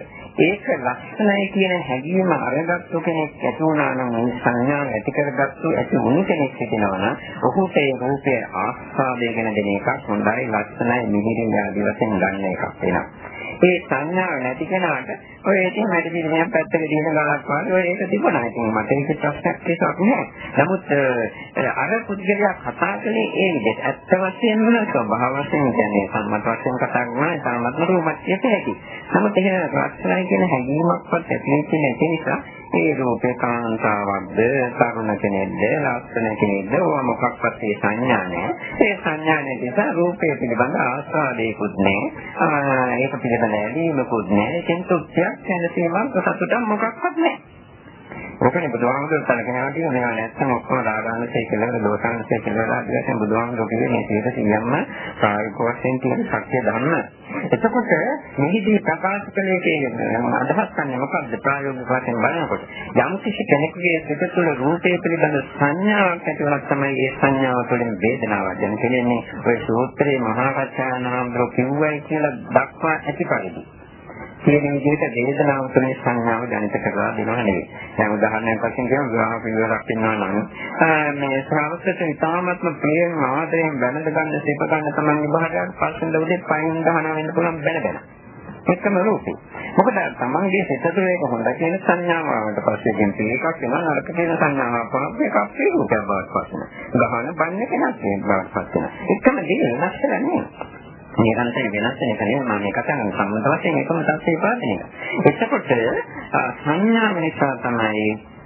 ඒක ලස්සනයි කියන හැඟීම අරගත්තු කෙනෙක් ඇති වුණා නම් සංඥාව ඇති කරගත්තු ඇති වුණු කෙනෙක් හිටිනවා නම් ඔහුට ඒ රූපයේ ආස්වාදය ගැන දෙන එකක් හොඳයි ලස්සනයි මිහිරි ආදී වශයෙන් ගන්න එකක් වෙනවා. ඒ සංඥාව නැති කෙනාට ඔය ඉතින් මට පිළිමයක් පැත්තක දින ගලක් වගේ ඔය ඒක තිබුණා. ඉතින් මට ඒක ප්‍රශ්නයක් ඒකක් නෑ. නමුත් අර පුද්ගලයා කතා කළේ ඒ විදිහට ඇත්ත වශයෙන්ම ස්වභාව වශයෙන් කියන්නේ සම්මත වශයෙන් කතා කරනවා සම්මත රූපයක් ඇති. නමුත් ඒක රාත්‍රායි කියන හැඟීමක්වත් ඇති නැති නිසා ඒ රූපේ කාන්තාවක්ද තරුණ කෙනෙක්ද ලස්සන කෙනෙක්ද ඕවා මොකක්වත් ඒ සංඥා නෑ. ඒ සංඥා නැති නිසා රූපේ පිළිබඳ ආස්වාදයකුත් නෑ. ඒක පිළිබඳ ඇලීමකුත් නෑ. ඒකෙන් තුච්චයක් දැනසීමක් සතුටක් මොකක්වත් නෑ. ඔකනේ බුදුහාමුදුරුවෝ සලකනවා කියන මේවා නැත්නම් ඔක්කොම දාගන්නසේ කියලා දෝෂාංශය කියලා ආදිවාසීන් බුදුහාමුදුරුවෝ කියන්නේ මේ 100%ක්ම ප්‍රායෝගික වශයෙන් තියෙන සත්‍ය ධර්ම. එතකොට මෙහිදී ප්‍රකාශ කළේ කියන්නේ අදහස් ගන්න මොකක්ද ප්‍රායෝගික වශයෙන් බලනකොට යම් කිසි කෙනෙකුගේ සිත තුළ රූපේ පිළිබඳ සංඥාවක් ඇති වුණා තමයි ඒ සංඥාව තුළින් වේදනාවක් දැන් කියන්නේ ඔය සූත්‍රයේ මහා කච්චානාම්බ්‍රෝ කිව්වයි කියලා දක්වා ඇති පරිදි කියන විදිහට වේදනාව තුළින් සංඥාව ජනිත කරලා දෙනවා නෙවෙයි. දැන් උදාහරණයක් වශයෙන් කියමු විවාහ පිළිවෙලක් ඉන්නවා නම් මේ ශ්‍රාවකයට ඉතාමත්ම ප්‍රියෙන් ආදරයෙන් බැඳ ගන්න සිප ගන්න තමයි විභාගයක් පස්සෙන් උදේ පයින් ගහනවා වෙන්න පුළුවන් බැන. එකම රූපේ. මොකද තමන්ගේ සිත තුළ ඒක හොඳ කියන සංඥාවකට පස්සේ කියන්නේ එකක් වෙනවා නරක කියන සංඥාවක් පාප එකක් රූපයක් බවට පත් වෙනවා. ගහන බන්නේ කෙනක් ඒ බවට පත් වෙනවා. එකම දේ වෙනස් කරන්නේ. නිරන්තරයෙන් වෙනස් වෙන එක නෙවෙයි මම කතා කරන්නේ සම්මත වශයෙන් එකම තත්ත්වය පාදින එක. එතකොට සංඥා නිසා තමයි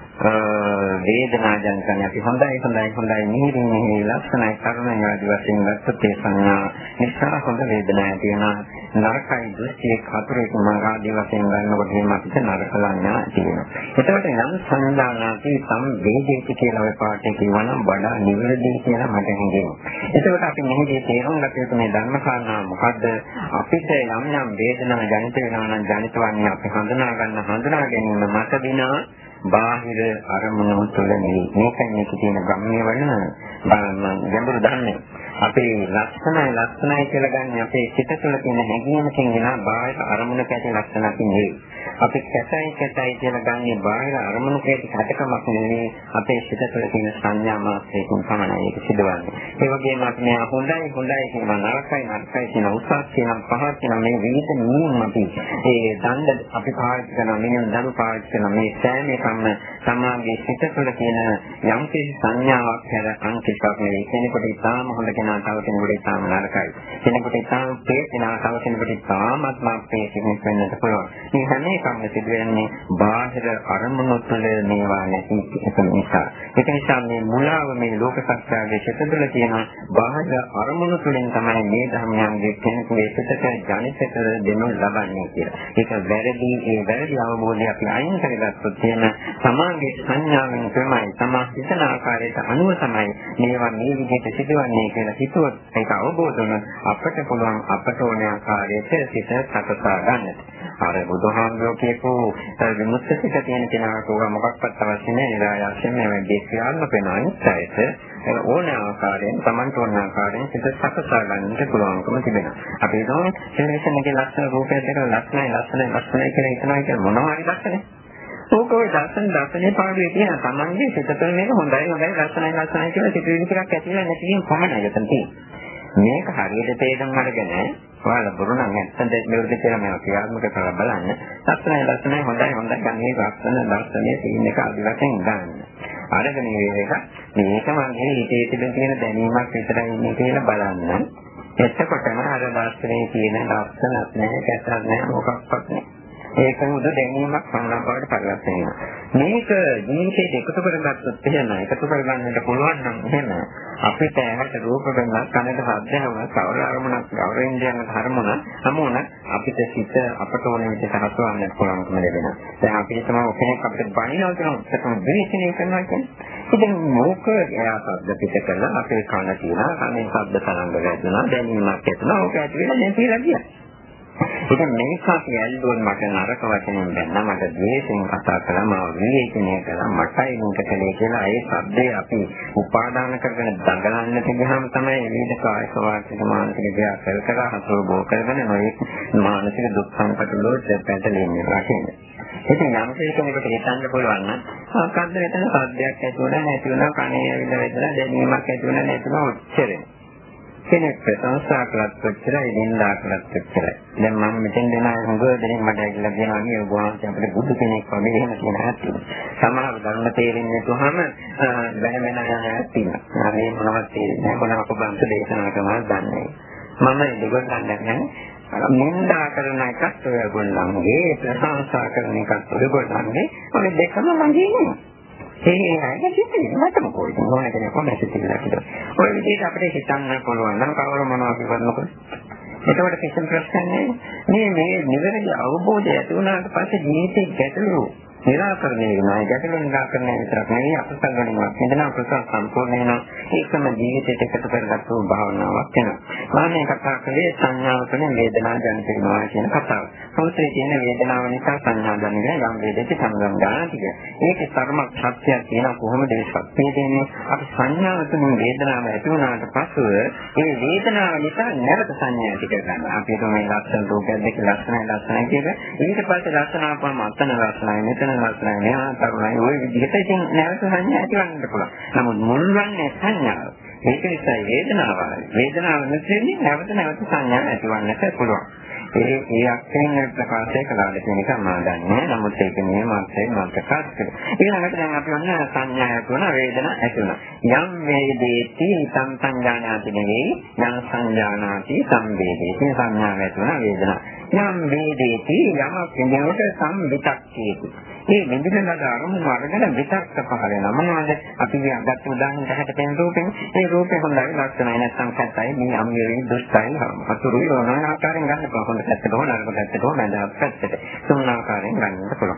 වේදනා ජනකන්නේ අපි හොඳයි මිහිරි ලක්ෂණයි කරුණයි ආදී වශයෙන් ගත්තොත් ඒ සංඥා නිසා හොඳ වේදනාවක් තියෙනවා. නරකයි දෘෂ්ටියේ කතරේ කුමාරාදී වශයෙන් ගන්නකොට එහෙම අපිට නරක සංඥා තියෙනවා. එතකොට යම් සංඥානාති සම්වේදේති කියලා ඔය පාඩේ කියවනම් වඩා නිවැරදි කියලා මට හිතෙනවා. එතකොට අපි මෙහිදී තේරුම් ගත යුතු මේ ධර්ම කාරණා මොකද්ද? අපිට යම් වේදනා ජනිත වෙනවා නම් ජනිත වන්නේ අපි හඳුනා ගැනීම මත විනා බාහිර අරමුණු තුළ නෙවෙයි. මේකයි මේක තියෙන ගම්මිය වන ගැඹුරු ධර්මය. අපේ ලක්ෂණයි කියලා ගන්න අපේ සිත තුළ තියෙන හැඟීමකින් වෙන බාහිර අරමුණක ඇති ලක්ෂණක් නෙවෙයි. අපි කැතයි කියලා ගන්නේ බාහිර අරමුණක ඇති හටකමක් නෙවෙයි. අපේ සිත තුළ තියෙන සංඥා මාත්‍රයකින් පමණයි ඒක සිදුවන්නේ. ඒ වගේම අපි මේ හොඳයි කියන නරකයි කියන උසස් කියන පහත් කියන මේ විවිධ නියම අපි ඒ දණ්ඩ අපි පාවිච්චි කරන මිනින් දරු පාවිච්චි කරන මේ සෑම එකම සමාගයේ සිත තුළ තියෙන යම් කිසි සංඥාවක් හැර අංකිතක් නෙවෙයි. කෙනෙකුට ඉතාම හොඳ කෙනා තව කෙනෙකුට ඉතාම නරකයි. කෙනෙකුට ඉතාම ප්‍රිය කෙනා තව කෙනෙකුට ඉතාමත්ම ප්‍රිය කෙනෙක් වෙන්නත් පුළුවන්. මේ හැම එකම සිදු වෙන්නේ බාහිර අරමුණු තුළ මේවා නැති එක නිසා. ඒක නිසා මේ මුලාව මේ ලෝක සත්‍යයේ සිත තුළ තියෙන බාහිර අරමුණු තුළින් තමයි මේ ධර්මයන්ගේ කෙනෙකුගේ සිතට ජනිත කර දෙනු ලබන්නේ කියලා. ඒක වැරදි අවබෝධය අපි අයින් කරගත්තොත් තියෙන සමාගයේ සංඥාවෙන් තමයි තමා හිතන ආකාරයට අනුව තමයි මේවා මේ විදිහට සිදුවන්නේ කියලා හිතුවොත් ඒක අවබෝධ වුණොත් අපට පුළුවන් අපට ඕන ආකාරයට සිත සකසා ගන්නට. අර බුදුහාමුදුරුවෝ කියපු විමුක්තික තියෙන කෙනාට මොකක්වත් අවශ්‍ය නැහැ. නිරායාසයෙන් මේ වැඩි ක්‍රියාත්මක වෙන අනිත්‍යයට ඕන ආකාරයෙන් Tamanට ඕන ආකාරයෙන් සිත සකසා ගන්නට පුළුවන්කම තිබෙනවා. අපි හිතමු ටෙලිවිෂන් එකේ ලක්ෂණ රූපයක් දැකලා ලස්සනයි කියලා හිතනවා කියලා මොනවා හරි ලක්ෂණේ ඕකෝයි දර්ශනේ පාඩුවේ තියෙන තමන්ගේ සිත තුළ මේක හොඳයි ලස්සනයි කියලා සිතුවිලි ටිකක් ඇතිවෙලා නැති කියන පමණයි එතන තියෙන්නේ. මේක හරියට තේරුම් අරගෙන ඔයාලා බොරු නම් නැත්තම් මෙවුරුද කියලා මම ක්‍රියාත්මක කරලා බලන්න. ලස්සනයි හොඳයි ගන්න මේ දර්ශනයේ තියෙන එක අදිවශයෙන් ගන්න. අරගෙන මේක මගේ හිතේ තිබෙන දැනීමක් විතරයි ඉන්නේ කියලා බලන්න. එතකොටම අර දර්ශනයේ තියෙන ලක්ෂණත් නැහැ, කැතක් නැහැ, මොකක්වත් නැහැ. ඒක උද දැනීමක් සම්බන්ධවට පරිවර්තනය වෙනවා. මේක ජීවිතයට එකතු කරගත්තොත් එහෙම එකතු කරගන්නට පුළුවන් නම් එහෙම අපිට ඇහැට රූප ගන්නත් කනට ශබ්ද හවන කවර අරමුණක් ගෞරවයෙන් හරමුණ නමුණ අපිට සිත අපට ඕන විදිහට හසුවන්න පුළුවන්කම ලැබෙනවා. දැන් අපි හිතමු කෙනෙක් අපිට බණිනවා කියන එකම විශ්ලේෂණය කරනවා කියන්නේ. ඉතින් මොක එයා ශබ්ද පිට කරලා අපේ කන තියෙනවා කනේ ශබ්ද තරංග වැටෙනවා දැනීමක් ඇතිවෙනවා ඕක ඇති වෙලා නැතිලා ගියා. ඉතින් මේක කියල්ලුවන් මට නරක වචනෙන් දැන්නා මට ද්වේෂයෙන් කතා කළා මම විවේචනය කළා මටයි මේක කලේ කියලා ඒ શબ્දේ අපි උපාදාන කරගෙන දඟලන්න තිබුණාම තමයි විවිධ කායික වාචික මානසික ක්‍රියා කරලා හසුරුවෝ කරගෙන නොයෙක් මානසික දුක් සංකටවල පැටලෙන්නේ රකින්නේ. ඉතින් යම් කෙනෙකුට හිතන්න පුළුවන් නම් මොකද්ද මෙතන සද්දයක් ඇති වුණා නැති වුණා කණේ ඇවිල්ලා වැදලා දැනීමක් ඇති වුණා නැති වුණා ඔච්චරයි. කෙනෙක් ප්‍රශංසා කළත් ඔච්චරයි නින්දා කළත් ඔච්චරයි. දැන් මම මෙතෙන් දෙන හොඟ දෙනෙක් මට ඇවිල්ලා කියනවා නේ ඔබ වහන්සේ අපිට බුදු කෙනෙක් වගේ එහෙම කියන හැටි. සමහර ධර්ම තේරෙන්නේ නැතුවම බැහැමෙන තියෙනවා. මේ මොනවද තේරෙන්නේ නැහැ මොනවාක බන්ත දේශනා කරනවා දන්නේ. මම දෙගොල්ලන් දැන් නින්දා කරන එකත් ඔයගොල්ලන්ගේ ප්‍රශංසා කරන එකත් ඔයගොල්ලන්ගේ ඔය දෙකම මගේ නෙමෙයි. ඒක හිතේ මට මොකෝද ඕන කෙනෙක් කොහොමද හිතන්නේ කියලා. ඔය විදිහට අපිට හිතන්න පුළුවන් නම් කවර මොනවද කරනකොට. ඒකට කිසිම ප්‍රශ්නයක් නෑ. මේ නිවැරදි අවබෝධය ඇති වුණාට පස්සේ ජීවිතේ ගැටලු නිරාකරණය වෙනවා. ගැටලු නිරාකරණය විතරක් නෙවෙයි අපසල් වෙනවා. මෙතන අපසල් සම්පූර්ණ වෙනවා. ඒකම ජීවිතයට එකතු කරගත්තු භාවනාවක් වෙනවා. මම මේ කතා කරේ සංඥාව තුළ වේදනාව ජනිත වෙනවා කියන කතාව. සෝතේ තියෙන වේදනාව නිසා සංඥා දැනෙන යම් වේදෙක සංගම් ගන්න ටික. ඒකේ ධර්මයක් සත්‍යයක් තියෙන කොහොමද ඒ සත්‍යය දෙන්නේ? අපි සංඥාව තුළ වේදනාව ඇති වුණාට පස්සෙ ඒ වේදනාව නිසා නැවත සංඥා ටික ගන්නවා. අපි මේ ලක්ෂණ රූපයක් දෙක ලක්ෂණයි කියන ඊට පස්සේ ලක්ෂණාපම අතන ලක්ෂණයි මෙතන ලක්ෂණයි මෙහා තරුණයි ওই විදිහට ඉතින් නැවත සංඥා ඇතිවන්නත් පුළුවන්. නමුත් මුල්වන්නේ සංඥාව. ඒක නිසා වේදනාව නැතිවෙන්නේ නැවත සංඥා ඇතිවන්නත් පුළුවන්. ඒ අක්ෂරයෙන් ප්‍රකාශය කළාද කියන එක මම දන්නේ. නමුත් ඒක නියමයෙන් මම ප්‍රකාශ කරනවා. ඊළඟට දැන් අපි ඔන්න සංඥාවක් වුණා වේදනා ඇති වුණා. යම් වේදේති සංඥානාති නෙවෙයි යම් සංඥානාති සංවේදේති සංඥාවක් ඇති වුණා වේදනා. යම් වේදේති යමක් විඳිනකොට සංවිතක්කේති. මේ විඳින ලද අරමුණු අරගෙන විතක්ක පහල වෙනවා. මොනවද? අපි ගත්ත උදාහරණයක් හැට පෙන් රූපෙන් ඒ රූපේ හොඳයි ලක්ෂණයි නැත්නම් කැතයි මේ අම්මියයි දුස්සයි අතුරුයි ඕන ආකාරයෙන් ගන්න පුළුවන්. පැත්තට හොන අරක පැත්තට හොන මඳ පැත්තට තුන් ආකාරයෙන් ගන්නත් පුළුවන්.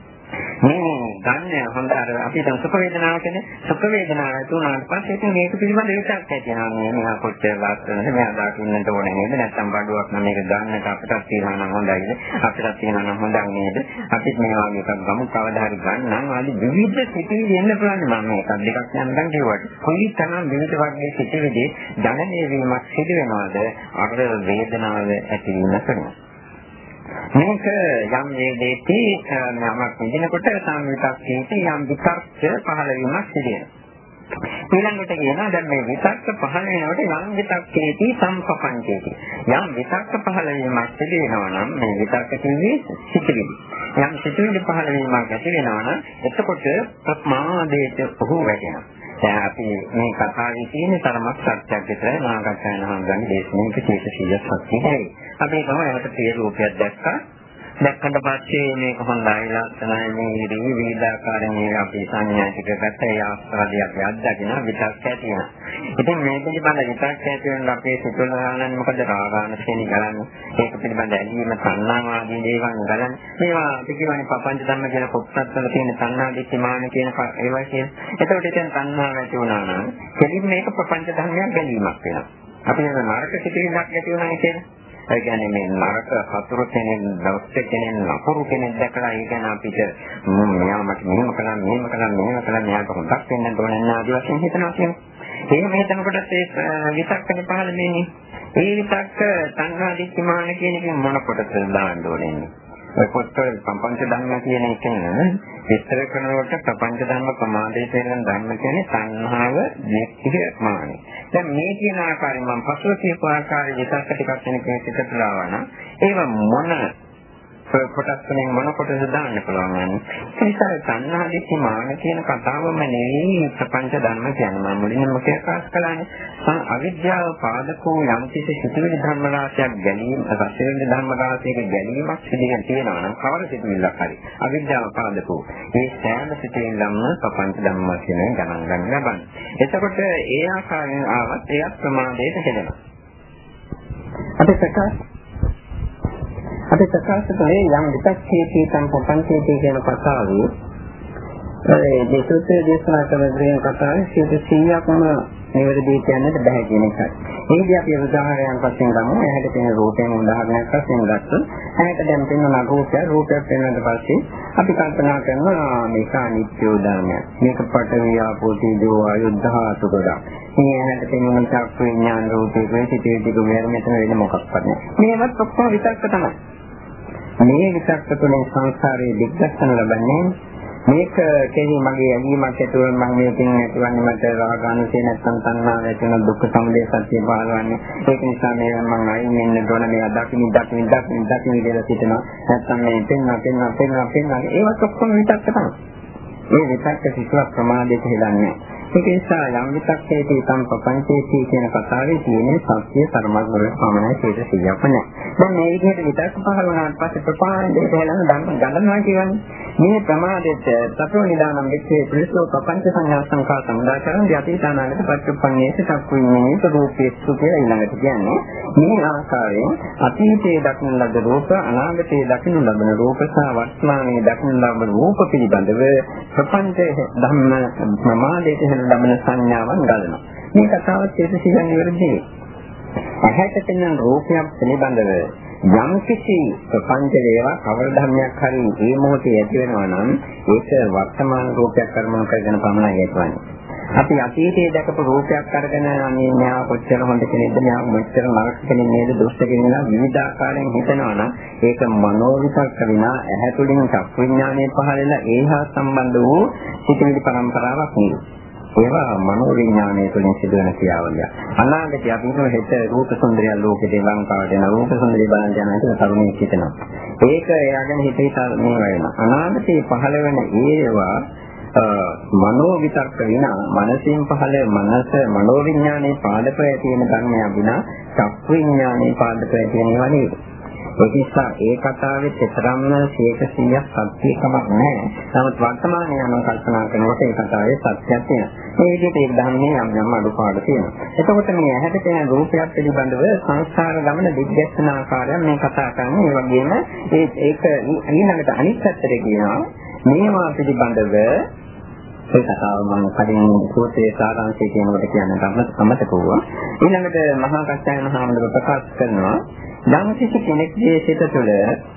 මේ ගන්න හොඳ අර අපිට සුඛ වේදනාව කියන්නේ සුඛ වේදනාව තුනට පස්සේ ඉතින් මේක පිළිබඳ විචාරයක් තියෙනවා. මේ කොච්චර ලස්සනද මේ අදාකින්නට ඕනේ නේද? නැත්නම් බඩුවක් නම් මේක ගන්නට අපිටත් තියෙනවා නම් හොඳයිද? අපිටත් තියෙනවා නම් හොඳයි නේද? අපිත් මේ වගේ එකක් ගමු කවදා හරි ගන්නම්. ආදි විවිධ සිතිවිලි එන්න පුළුවන්. මම මේක දෙකක් යනකම් කිව්වට. කොයි තරම් විවිධ වර්ගයේ සිතිවිලි දැනෙන වීමක් සිදු වෙනවද? අර වේදනාව ඇතිවීම කරනවා. මේක යම් වේදේති නමක් විදිනකොට සංවිතක්කේති යම් විතක්ක පහළ වීමක් සිදුවෙනවා. ඊළඟට කියනවා දැන් මේ විතක්ක පහළ වෙනකොට යම් විතක්කේති සම්පපංචේති. යම් විතක්ක පහළ වීමක් සිදු වෙනවා නම් මේ විතක්ක කියන්නේ සිතිවිලි. යම් සිතිවිලි පහළ වීමක් ඇති වෙනවා නම් එතකොට ප්‍රමාදයට ඔහු වැටෙනවා. දැන් අපි මේ කතාවේ තියෙන තරමක් සත්‍යයක් විතරයි මාගතයන් හංගන්නේ දේශනාවක 100ක් සත්‍යයි. අපි තමයි ප්‍රිය රූපයක් දැක්කට පස්සේ මේක හොඳයි ලස්සනයි මේ විවිධාකාරයෙන් මේ අපි සංඥා ටික ගත්තා ඒ ආස්වාදය අපි අත්දකින විතක් ඇති වෙනවා. ඉතින් මේ පිළිබඳ විතක් ඇති වෙන අපේ සිතුල්ලානන් මොකද රාගානසෙනි ගලන්නේ. ඒක පිළිබඳ ඇලීම තණ්හා ආදී දේවල් ගලන්නේ. මේවා අපි කියන්නේ පපංච ධම්ම කියන පොත්පත්වල තියෙන තණ්හා දික්කමාන කියන ඒවා කියන. එතකොට ඉතින් තණ්හාව ඇති වුණා නම් කෙලින් මේක පපංච ධර්මයක් ගැලීමක් වෙනවා. අපි නේද නරක සිතුවිල්ලක් ඇති වුණා කියන්නේ. ඒ කියන්නේ මේ නරක හතුරු කෙනෙක්, දවස් කෙනෙක්, නපුරු කෙනෙක් දැකලා ඒ ගැන අපිට මෙයාමට මෙහෙම කළා මෙයාට හොඳක් වෙන්න ඕන ආදී වශයෙන් හිතනවා කියන්නේ. එහෙම හිතනකොට ඒ විතක්කනේ පහළ වෙන්නේ. ඒ විතක්ක සංඝා දික්කමාන කියන එක මොන කොටසද දාන්න ඕනේ? ඔය පොත්වල පංච ධර්ම කියන එකෙන් විස්තර කරනකොට ප්‍රපංච ධර්ම ප්‍රමාදයේ තියෙන ධර්ම කියන්නේ සංහාව නික්තිය මානෙ. දැන් මේ කියන ආකාරයෙන් මම පසුව කියපු ආකාරයේ විතර්ක ටිකක් වෙනකන් සිතට ලාවන ඒව මොන කොටස් වලින් මොන කොටද දාන්න පුළුවන් යන්නේ. ඒ නිසා සංහා දිට්ඨි මාන කියන කතාවම නෙවෙයි ප්‍රපංච ධර්ම කියන්නේ. මම මුලින්ම ප්‍රකාශ කළානේ. අවිද්‍යාව පාදකෝ යම් කිසි සිතුවිලි ධර්ම රාශියක් ගැනීම, රසයෙන් ධර්ම රාශියක ගැනීමක් සිදුගෙන තියෙනවා නම් කවර සිතුවිල්ලක් හරි. අවිද්‍යාව පාදකෝ. මේ සෑම සිතුවිල්ලක්ම ප්‍රපංච ධර්ම වශයෙන් ගණන් ගන්න ලබන්නේ. එතකොට ඒ ආකාරයෙන් ආවත් ඒත් ප්‍රමාදයට හෙදෙනවා. අපි ප්‍රකාශ කළේ යම් විතක්කේතී සම්පපංචේතී කියන කතාවේ ඒ දෙසුත්තේ දේශනා කරන දේ කතාවේ 100%ක්ම නිවැරදි කියන්නට බෑ කියන එකයි. ඒකදී අපි උදාහරණයක් වශයෙන් ගමු. ඇහැට තියෙන රූපයෙන් උදාහරණයක් වශයෙන් ගත්තොත් ඇහැට දැන් තියෙන රූපයක් පෙනෙනට පස්සේ අපි කල්පනා කරනවා මේක අනිත්‍ය ධර්මයක්. මේක පඨවි ආපෝ තේජෝ ආයෝ ධාතු ගොඩක්. මේ ඇහැට තියෙන චක්ක විඥාන රූපේ ප්‍රතිපේතික මෙතන වෙන මොකක්වත් නැහැ. මේවත් ඔක්කොම විතක්ක තමයි. මේ විතක්ක තුළින් සංසාරයේ දිග්ගස්සන ලබන්නේ මේක කෙරෙහි මගේ ඇලීමක් ඇතුව මම මේකෙන් ඇතිවන්නේ මට රාගානුසය නැත්නම් තණ්හාව ඇති වෙන දුක්ඛ සමුදය සත්‍ය පහළවන්නේ ඒක නිසා මේ මම අයින් වෙන්න ඕන මේ දකින්න කියලා හිතනවා නැත්නම් මේ පෙන්නවා ඒවත් ඔක්කොම විතක්ක තමයි මේ විතක්ක කිසිවක් ප්‍රමාදයට හෙලන්නේ ඒක නිසා යම් විතක්කේදී සම්පපංචේති කියන කතාවේ තියෙන සත්‍ය ධර්මවල පමණයි 100ක් නැහැ. දැන් මේ විදිහට විතක්ක පහළ වුණාට පස්සේ ප්‍රපාණයට හෙලන ධර්ම ගණනවා කියන්නේ මේ ප්‍රමාදයට සතෝ නිදානම් වෙච්චේ පුරුෂෝ පපංච සංඥා සංකා සමුදාචරණ යතිතානාගත පච්චුප්පන්නේස චක්කුඤ්ඤේස රූපේසු කියලා ඊළඟට කියන්නේ මේ ආකාරයෙන් අතීතයේ දක්න ලද රූප අනාගතයේ දක්න ලබන රූප සහ වර්තමානයේ දක්න ලබන රූප පිළිබඳව ප්‍රපංච ධම්ම ප්‍රමාදයට ලබන සංඥාවන් ගලනවා. මේ කතාව චේතසිකයන් නිවැරදියි. ඇහැට පෙනෙන රූපයක් පිළිබඳව යම් කිසි ප්‍රපංච වේවා කවර ධර්මයක් හරි මේ මොහොතේ ඇති වෙනවා නම් ඒක වර්තමාන රූපයක් කරමු කරගෙන පමණයි ඇතිවන්නේ. අපි අතීතයේ දැකපු රූපයක් අරගෙන අනේ මෙයා කොච්චර හොඳ කෙනෙක්ද මෙයා මෙච්චර නරක කෙනෙක් නේද දුෂ්ට කෙනෙක් නේද විවිධ ආකාරයෙන් හිතනවා නම් ඒක මනෝ විතක්ක විනා ඇහැ තුළින් චක්කු විඥානයේ පහළලා ඒහා සම්බන්ධ වූ සිතිවිලි පරම්පරාවක් නෙවෙයි. ඒවා මනෝ විඥානයේ තුලින් සිදුවන ක්‍රියාවලිය. අනාගතයේ අපි හිතමු හෙට රූප සුන්දරිය ලෝකෙදී ලංකාවට එන රූප සුන්දරිය බලන් යන එක තරුණයෙක් හිතනවා. ඒක එයාගෙන හිතේ මේ වෙනවා. අනාගතයේ පහළ වෙන ඒවා මනෝ විතක්ක විනා මනසින් පහළ මනස මනෝ විඥානයේ පාදකය තියෙන ධර්මයක් විනා චක්කු විඥානයේ පාදකය තියෙනවා නෙවෙයි. ඒ නිසා ඒ කතාවේ තරම්ම 100%ක් සත්‍යකමක් නැහැ. නමුත් වර්තමානයේ යන කල්පනා කරනකොට ඒ කතාවේ සත්‍යයක් තියෙනවා. මේ විදිහට ඒ ධර්මයේ යම් අඩුපාඩු තියෙනවා. එතකොට මේ ඇහැට තියෙන රූපයක් පිළිබඳව සංස්කාර ගමන දිග්ගැස්සන ආකාරයෙන් මේ කතා කරන්නේ. ඒ වගේම ඒක ඊළඟට අනිත් පැත්තට කියනවා මේවා පිළිබඳව ඒ කතාව මම කලින් සූත්‍රයේ සාරාංශය කියනකොට කියන්න අමතක වුණා. ඊළඟට මහා කච්චායන හාමුදුරුවෝ ප්‍රකාශ කරනවා යම් කිසි කෙනෙක්ගේ සිත තුළ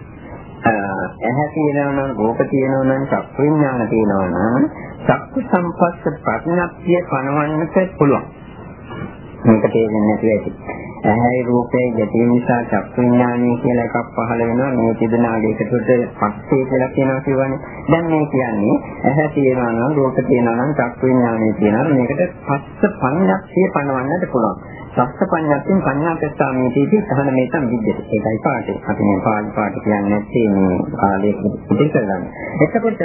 ඇහැ තියෙනවා නම් රූප තියෙනවා නම් චක්කු විඥාන තියෙනවා නම් චක්කු සම්පස්ස ප්‍රඥාප්තිය පනවන්නට පුළුවන්. මේක තේරෙන්නේ නැති ඇති. ඇහැයි රූපේ ගැටීම නිසා චක්කු විඥානය කියලා එකක් පහළ වෙනවා. මේ තිදෙනාගේකට පස්සේ කියලා කියනවා කියවනේ. දැන් මේ කියන්නේ ඇහැ තියෙනවා නම් රූප තියෙනවා නම් චක්කු විඥානය තියෙනවා. මේකට පස්ස පඤ්ඤාප්තිය පනවන්නට පුළුවන්. සත්‍ය පඤ්ඤාප්තියෙන් පඤ්ඤාපස්සාමීතිදී තහන මේතම් විද්දේ. ඒකයි පාඩේ. අපි මේ පාඩ කියන්නේ නැත්තේ මේ ආලේඛ ඉදිරි කරගන්න. එතකොට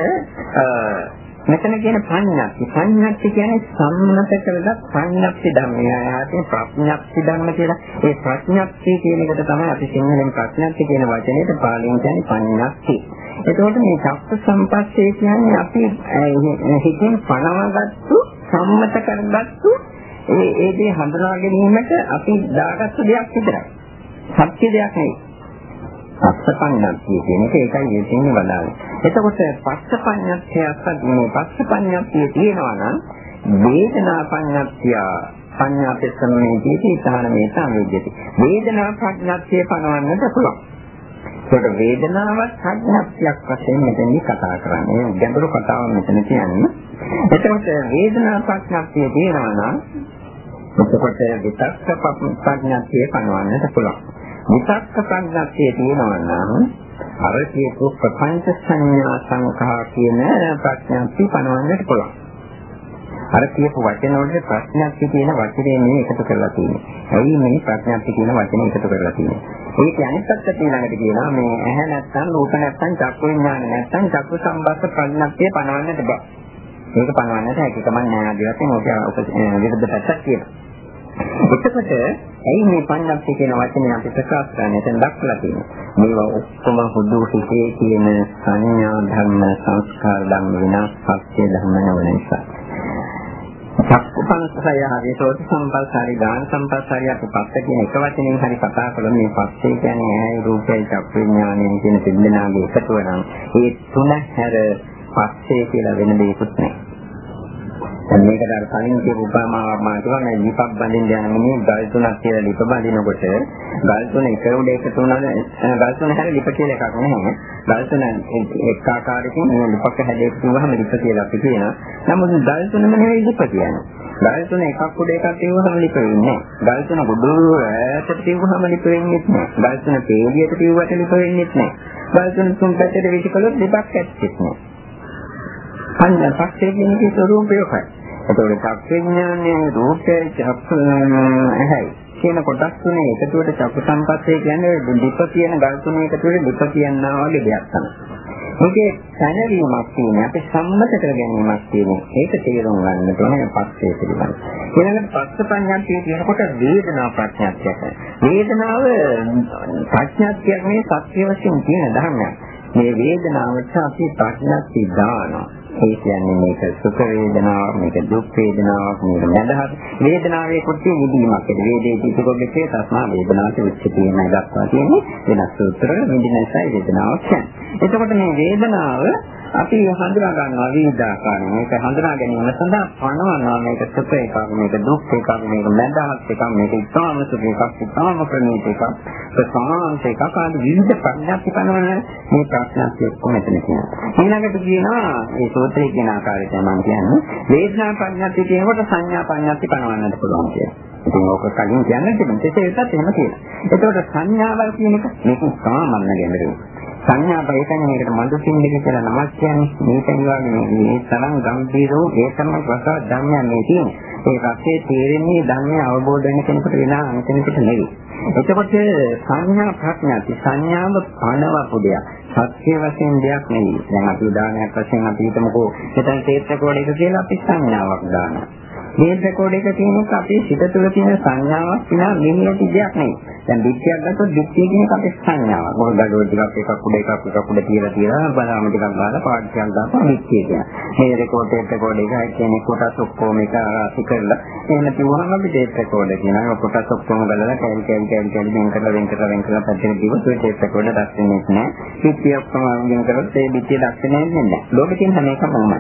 මෙතන කියන පඤ්ඤාප්ති කියන්නේ සම්මත කරගත් පඤ්ඤාප්ති ධර්මය. ආයතන ප්‍රඥාප්ති ධර්ම කියලා. ඒ ප්‍රඥාප්ති කියන එකට තමයි අපි සිංහලෙන් ප්‍රඥාප්ති කියන වචනයට පාලියෙන් කියන්නේ පඤ්ඤාප්ති. එතකොට මේ චක්ක සම්පස්සේ කියන්නේ අපි හිතින් පනවගත්තු සම්මත කරගත්තු ඒ දේ හඳුනා ගැනීමට අපි දාගත්තු දෙයක් විතරයි. සත්‍ය දෙයක් නෙවෙයි. පස්සපඤ්ඤාප්තිය කියන එක ඒකයි යෙන්නේ වදාළේ. එතකොට පස්සපඤ්ඤාප්තියත් මේ පස්සපඤ්ඤාප්තිය තියෙනවා නම් වේදනා පඤ්ඤාප්තිය පඤ්ඤාපස්සමේදී තහන මේතම් විද්‍යති. වේදනා පඤ්ඤාප්තිය පනවන්නට පුළුවන්. ඒකට වේදනාවක් පඤ්ඤාප්තියක් වශයෙන් මෙතනදි කතා කරන්නේ. ගැඹුරු කතාවක් මෙතන කියන්නේ. එතකොට වේදනා පඤ්ඤාප්තිය තියෙනවා නම් එතකොට විතක්ක පඤ්ඤාප්තිය පනවන්නට පුළුවන්. විතක්ක ප්‍රඥාප්තිය තියෙනවා නම් අර කියපු ප්‍රපංච සංඥා සංඛා කියන ප්‍රඥාප්ති පනවන්නට පුළුවන්. අර කියපු වචන වලට ප්‍රඥාප්ති කියන වචනේ මේ එකතු කරලා තියෙන්නේ. ඇයි මේ ප්‍රඥාප්ති කියන වචනේ එකතු කරලා තියෙන්නේ? ඒක අනිත් පැත්තට ඊළඟට කියනවා මේ ඇහැ නැත්තම් රූප නැත්තම් චක්කු විඥාන නැත්තම් චක්කු සම්බස්ස ප්‍රඥාප්තිය පනවන්නට බෑ. ඒක පනවන්නට හැකියාවක් නැහැ ආදිවාසී මොකද විරුද්ධ පැත්තක් කියනවා. එතකොට ඇයි මේ පඤ්ඤාප්ති කියන වචනේ අපි ප්‍රකාශ කරන්නේ එතන දක්වලා තියෙනවා. මේවා ඔක්කොම හුදු හිතේ තියෙන සංඥා ධර්ම සංස්කාර ධර්ම විනාශ සත්‍ය ධර්ම නොවන නිසා. චක්කුපංසය ආදී සෝත සම්පල්සාරි දාන සම්පල්සාරි අපි පස්ස කියන එක වචනෙන් හරි කතා කළොත් මේ පස්සේ කියන්නේ ඇයි රූපයි චක්කු විඥානය කියන දෙන්නාගේ එකතුව නම් ඒ තුන හැර පස්සේ කියලා වෙන දෙයක්වත් නැහැ. මේකට අර කලින් කියපු උපමාවක් මම කියන්නේ ලිපක් බඳින්න යන මිනිහ ගල් තුනක් කියලා ලිප බඳිනකොට ගල් තුන එක උඩ එක තුනන ගල් තුන හැර ලිප කියලා එකක් නැහැ. ගල් තුන එක් ආකාරයකින් මේ ලිපක හැදෙන්න පුළුවන්ම ලිප කියලා අපි කියනවා. නමුත් ගල් තුනම නෙවෙයි ලිප කියන්නේ. ගල් තුන එකක් උඩ එකක් තියුවහම ලිප වෙන්නේ නැහැ. ගල් තුන ගොඩ ඈතට තියුවහම ලිප වෙන්නේ නැහැ. ගල් තුන පේලියට තියුවට ලිප වෙන්නේ නැහැ. ගල් තුන පැත්තට විසිකලොත් ලිපක් ඇත්තෙත් නැහැ. අන්න පස්සේ කියන කේ ස්වરૂපයයි. එතකොට චක්ක විඥානයේ රූපේ චක්ක ඇහැයි කියන කොටස් තුනේ එකතුවට චක්ක සම්පස්සේ කියන්නේ දීප කියන ගල් තුනේ එකතුවට දීප කියනවා වගේ දෙයක් තමයි. මේකේ දැනවීමක් තියෙනවා අපි සම්මත කර ගැනීමක් තියෙනවා. ඒක තේරුම් ගන්න ඕනේ පස්සේ පිළිබඳ. ඊළඟට පස්ස පඤ්ඤාප්තිය කියනකොට වේදනා ප්‍රඥාප්තියක්. වේදනාව ප්‍රඥාප්තියක් මේ සත්‍ය වශයෙන් තියෙන ධර්මයක්. මේ වේදනාවට අපි ප්‍රඥාප්තිය දානවා. ඒ කියන්නේ මේක සුඛ වේදනාවක්, මේක දුක් වේදනාවක්, මේක නැදහත් වේදනාවේ කොට නිදීමක්. ඒ වේදේති සුඛෝග්ගේ තස්මා වේදනාවට උච්චතියම දක්වා තියෙන්නේ වෙනස් සූත්‍ර නිදිනසයි වේදනාවක් කියන්නේ. එතකොට මේ වේදනාව අපි හඳුනා ගන්නවා විවිධ ආකාරයෙන්. මේක හඳුනා ගැනීම සඳහා පනවනවා මේක සුඛ එකක්, මේක දුක් එකක්, මේක නැදහත් එකක්, මේක ඉතාම සුඛ එකක්, ඉතාම ප්‍රණීත එකක්, ප්‍රසාන්ත එකක් ආදී විවිධ ප්‍රඥාති පනවන මේ ප්‍රඥාති කොහොමද කියනවා. ඊළඟට කියනවා මේ සූත්‍රයේ කියන ආකාරයට මම කියන්නේ වේදනා ප්‍රඥාති කියනකොට සංඥා ප්‍රඥාති පනවන්නත් පුළුවන් කියලා. ඉතින් ඕක කලින් කියන්න තිබුණේ ඒකත් එහෙම කියලා. එතකොට සංඥාවල් කියන එක මේක සාමාන්‍ය ගැඹුරුයි. සංඥා බයකන්නේ මේකට මඳු සින්දික කියලා නමක් කියන්නේ මේක නිවාගේ මේ තරම් ගැඹීරෝ ඒ තමයි ප්‍රසාර ධර්මයන් මේ තියෙන්නේ. ඒ රසයේ තේරෙන්නේ ධර්මය අවබෝධ වෙන කෙනෙකුට වෙන අන්තිමකට නෙවෙයි. එතකොට සංඥා ප්‍රඥාති සංඥාව පනවපු දෙයක්. සත්‍ය වශයෙන් දෙයක් නෙවෙයි. දැන් අපි උදාහරණයක් වශයෙන් අපි හිතමුකෝ මෙතන ටේප් රෙකෝඩර් එක කියලා අපි සංඥාවක් දානවා. මේ රෙකෝඩර් එක තියෙනක අපේ සිත තුළ තියෙන සංඥාවක් විනා මෙන්නති දෙයක් නෙවෙයි. දැන් දික්තියක් ගත්තොත් දික්තිය කියන එක අපේ සංඥාවක්. මොකද ගඩොල් ටිකක් එකක් උඩ තියලා බලාම ටිකක් ගාලා පාඩියක් දාපුවා දික්තිය කියන. මේ රෙකෝඩර් එක කියන්නේ කොටස් ඔක්කොම එක රාශි කරලා එහෙම තියුවහම අපි ටේප් රෙකෝඩර් කියනවා. කොටස් ඔක්කොම ගලලා කැලි වෙන් කරලා පැත්තට දිවුවොත් ඒ ටේප් රෙකෝඩර් දැක්වෙන්නේ නැහැ. දික්තිය ඔක්කොම අරගෙන කරොත් ඒ දික්තිය දැක්වෙන්නේ නැහැ. ලෝකෙ තියෙන හැම එකම උමයි.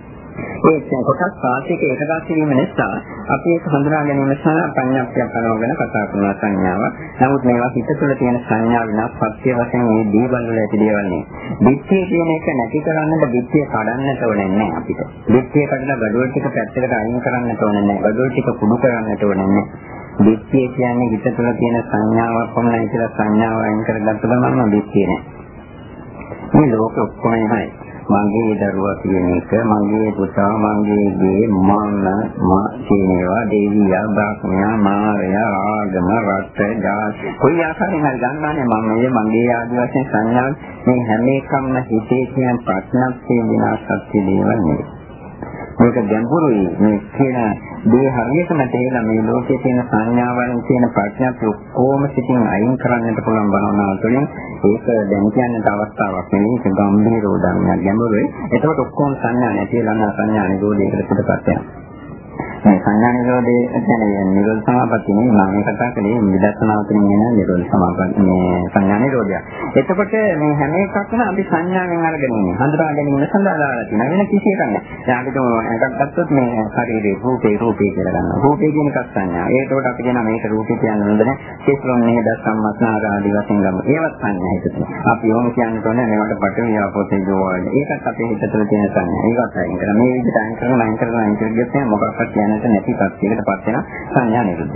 ඒ කොටස් පාසික එකගත වීම නිසා අපි ඒක හඳුනා ගැනීම සඳහා පඤ්ඤාප්තියක් කරනවගෙන කතා කරන සංඥාව. නමුත් මේවා හිත තුළ තියෙන සංඥා විනා සත්‍ය වශයෙන් මේ දීවල් වල ඇති දේවල් නේ. දිට්ඨිය කියන එක නැති කරන්නට දිට්ඨිය කඩන්නට ඕනේ නැහැ අපිට. දිට්ඨිය කඩලා gadol ටික පැත්තකට අයින් කරන්නට ඕනේ නැහැ. gadol ටික කුඩු කරන්නට ඕනේ නැහැ. දිට්ඨිය කියන්නේ හිත තුළ තියෙන සංඥාවක් පමණයි කියලා සංඥාව අයින් කරගත්ත ගමන් දිට්ඨිය නෑ. මේ ලෝක ඔක්කොම එහෙමයි. මගේ දරුවා කියන එක මගේ පුතා මගේ ගේ මා කියනවා දේවියා බ්‍රහ්මයා මාරයා ආගම රට ජාති කොයි ආකාරයෙන් හරි ගන්නන්නේ මම මගේ ආදි වශයෙන් සංඥා මේ හැම එකක්ම හිතේ කියන ප්‍රශ්නක් විනාශක් දේවල් නෙවෙයි. මේක ගැඹුරුයි මේ කියන දේ හරියටම තේරෙලා මේ ලෝකයේ තියෙන සංඥාවලින් තියෙන ප්‍රඥාව ඔක්කොම සිතින් අයින් කරන්නට පුළුවන් භාවනාව තුළින් ඒක දැන් කියන්නට අවස්ථාවක් නෙවෙයි ඒක ගම්භීර උදාහරණයක් ගැඹුරුයි. එතකොට ඔක්කොම සංඥා නැතිලා සංඥා නිරෝධයකට පිටපත් යනවා. මේ සංඥා නිරෝධයේ කියන්නේ නිරෝධ සමාපත්තිය නේ මම කතා කළේ විදර්ශනාව තුළින් එන නිරෝධ සමාපත්තිය මේ සංඥා නිරෝධය. එතකොට මේ හැම එකක්ම අපි සංඥාවෙන් අරගෙන ඉන්නේ. හඳුනා ගැනීම සඳහා දාලා තියෙන වෙන කිසියක නැහැ. දැන් අපිට එකක් ගත්තොත් මේ ශරීරේ රූපේ කියලා ගන්නවා. රූපේ කියන එකක් සංඥා. ඒකට අපි කියනවා මේක රූපේ කියන්නේ නේද? කෙස්ලොම් නේද සම්මස්නාර ආදී වශයෙන් ගමු. ඒවත් සංඥා හිතේ. අපි ඕන කියන්නේ තෝරන්නේ මේවට පටවිය අපෝතේ ජෝවල්. ඒකත් අපේ හිත තුළ තියෙන සංඥා. ඒකත් අයින් කරලා මේ විදිහට අයින් කරලා ගියොත් මොකක්වත් කියන්නේ නැති තත්යකට පත් වෙන සංඥා නිරුද්ධය.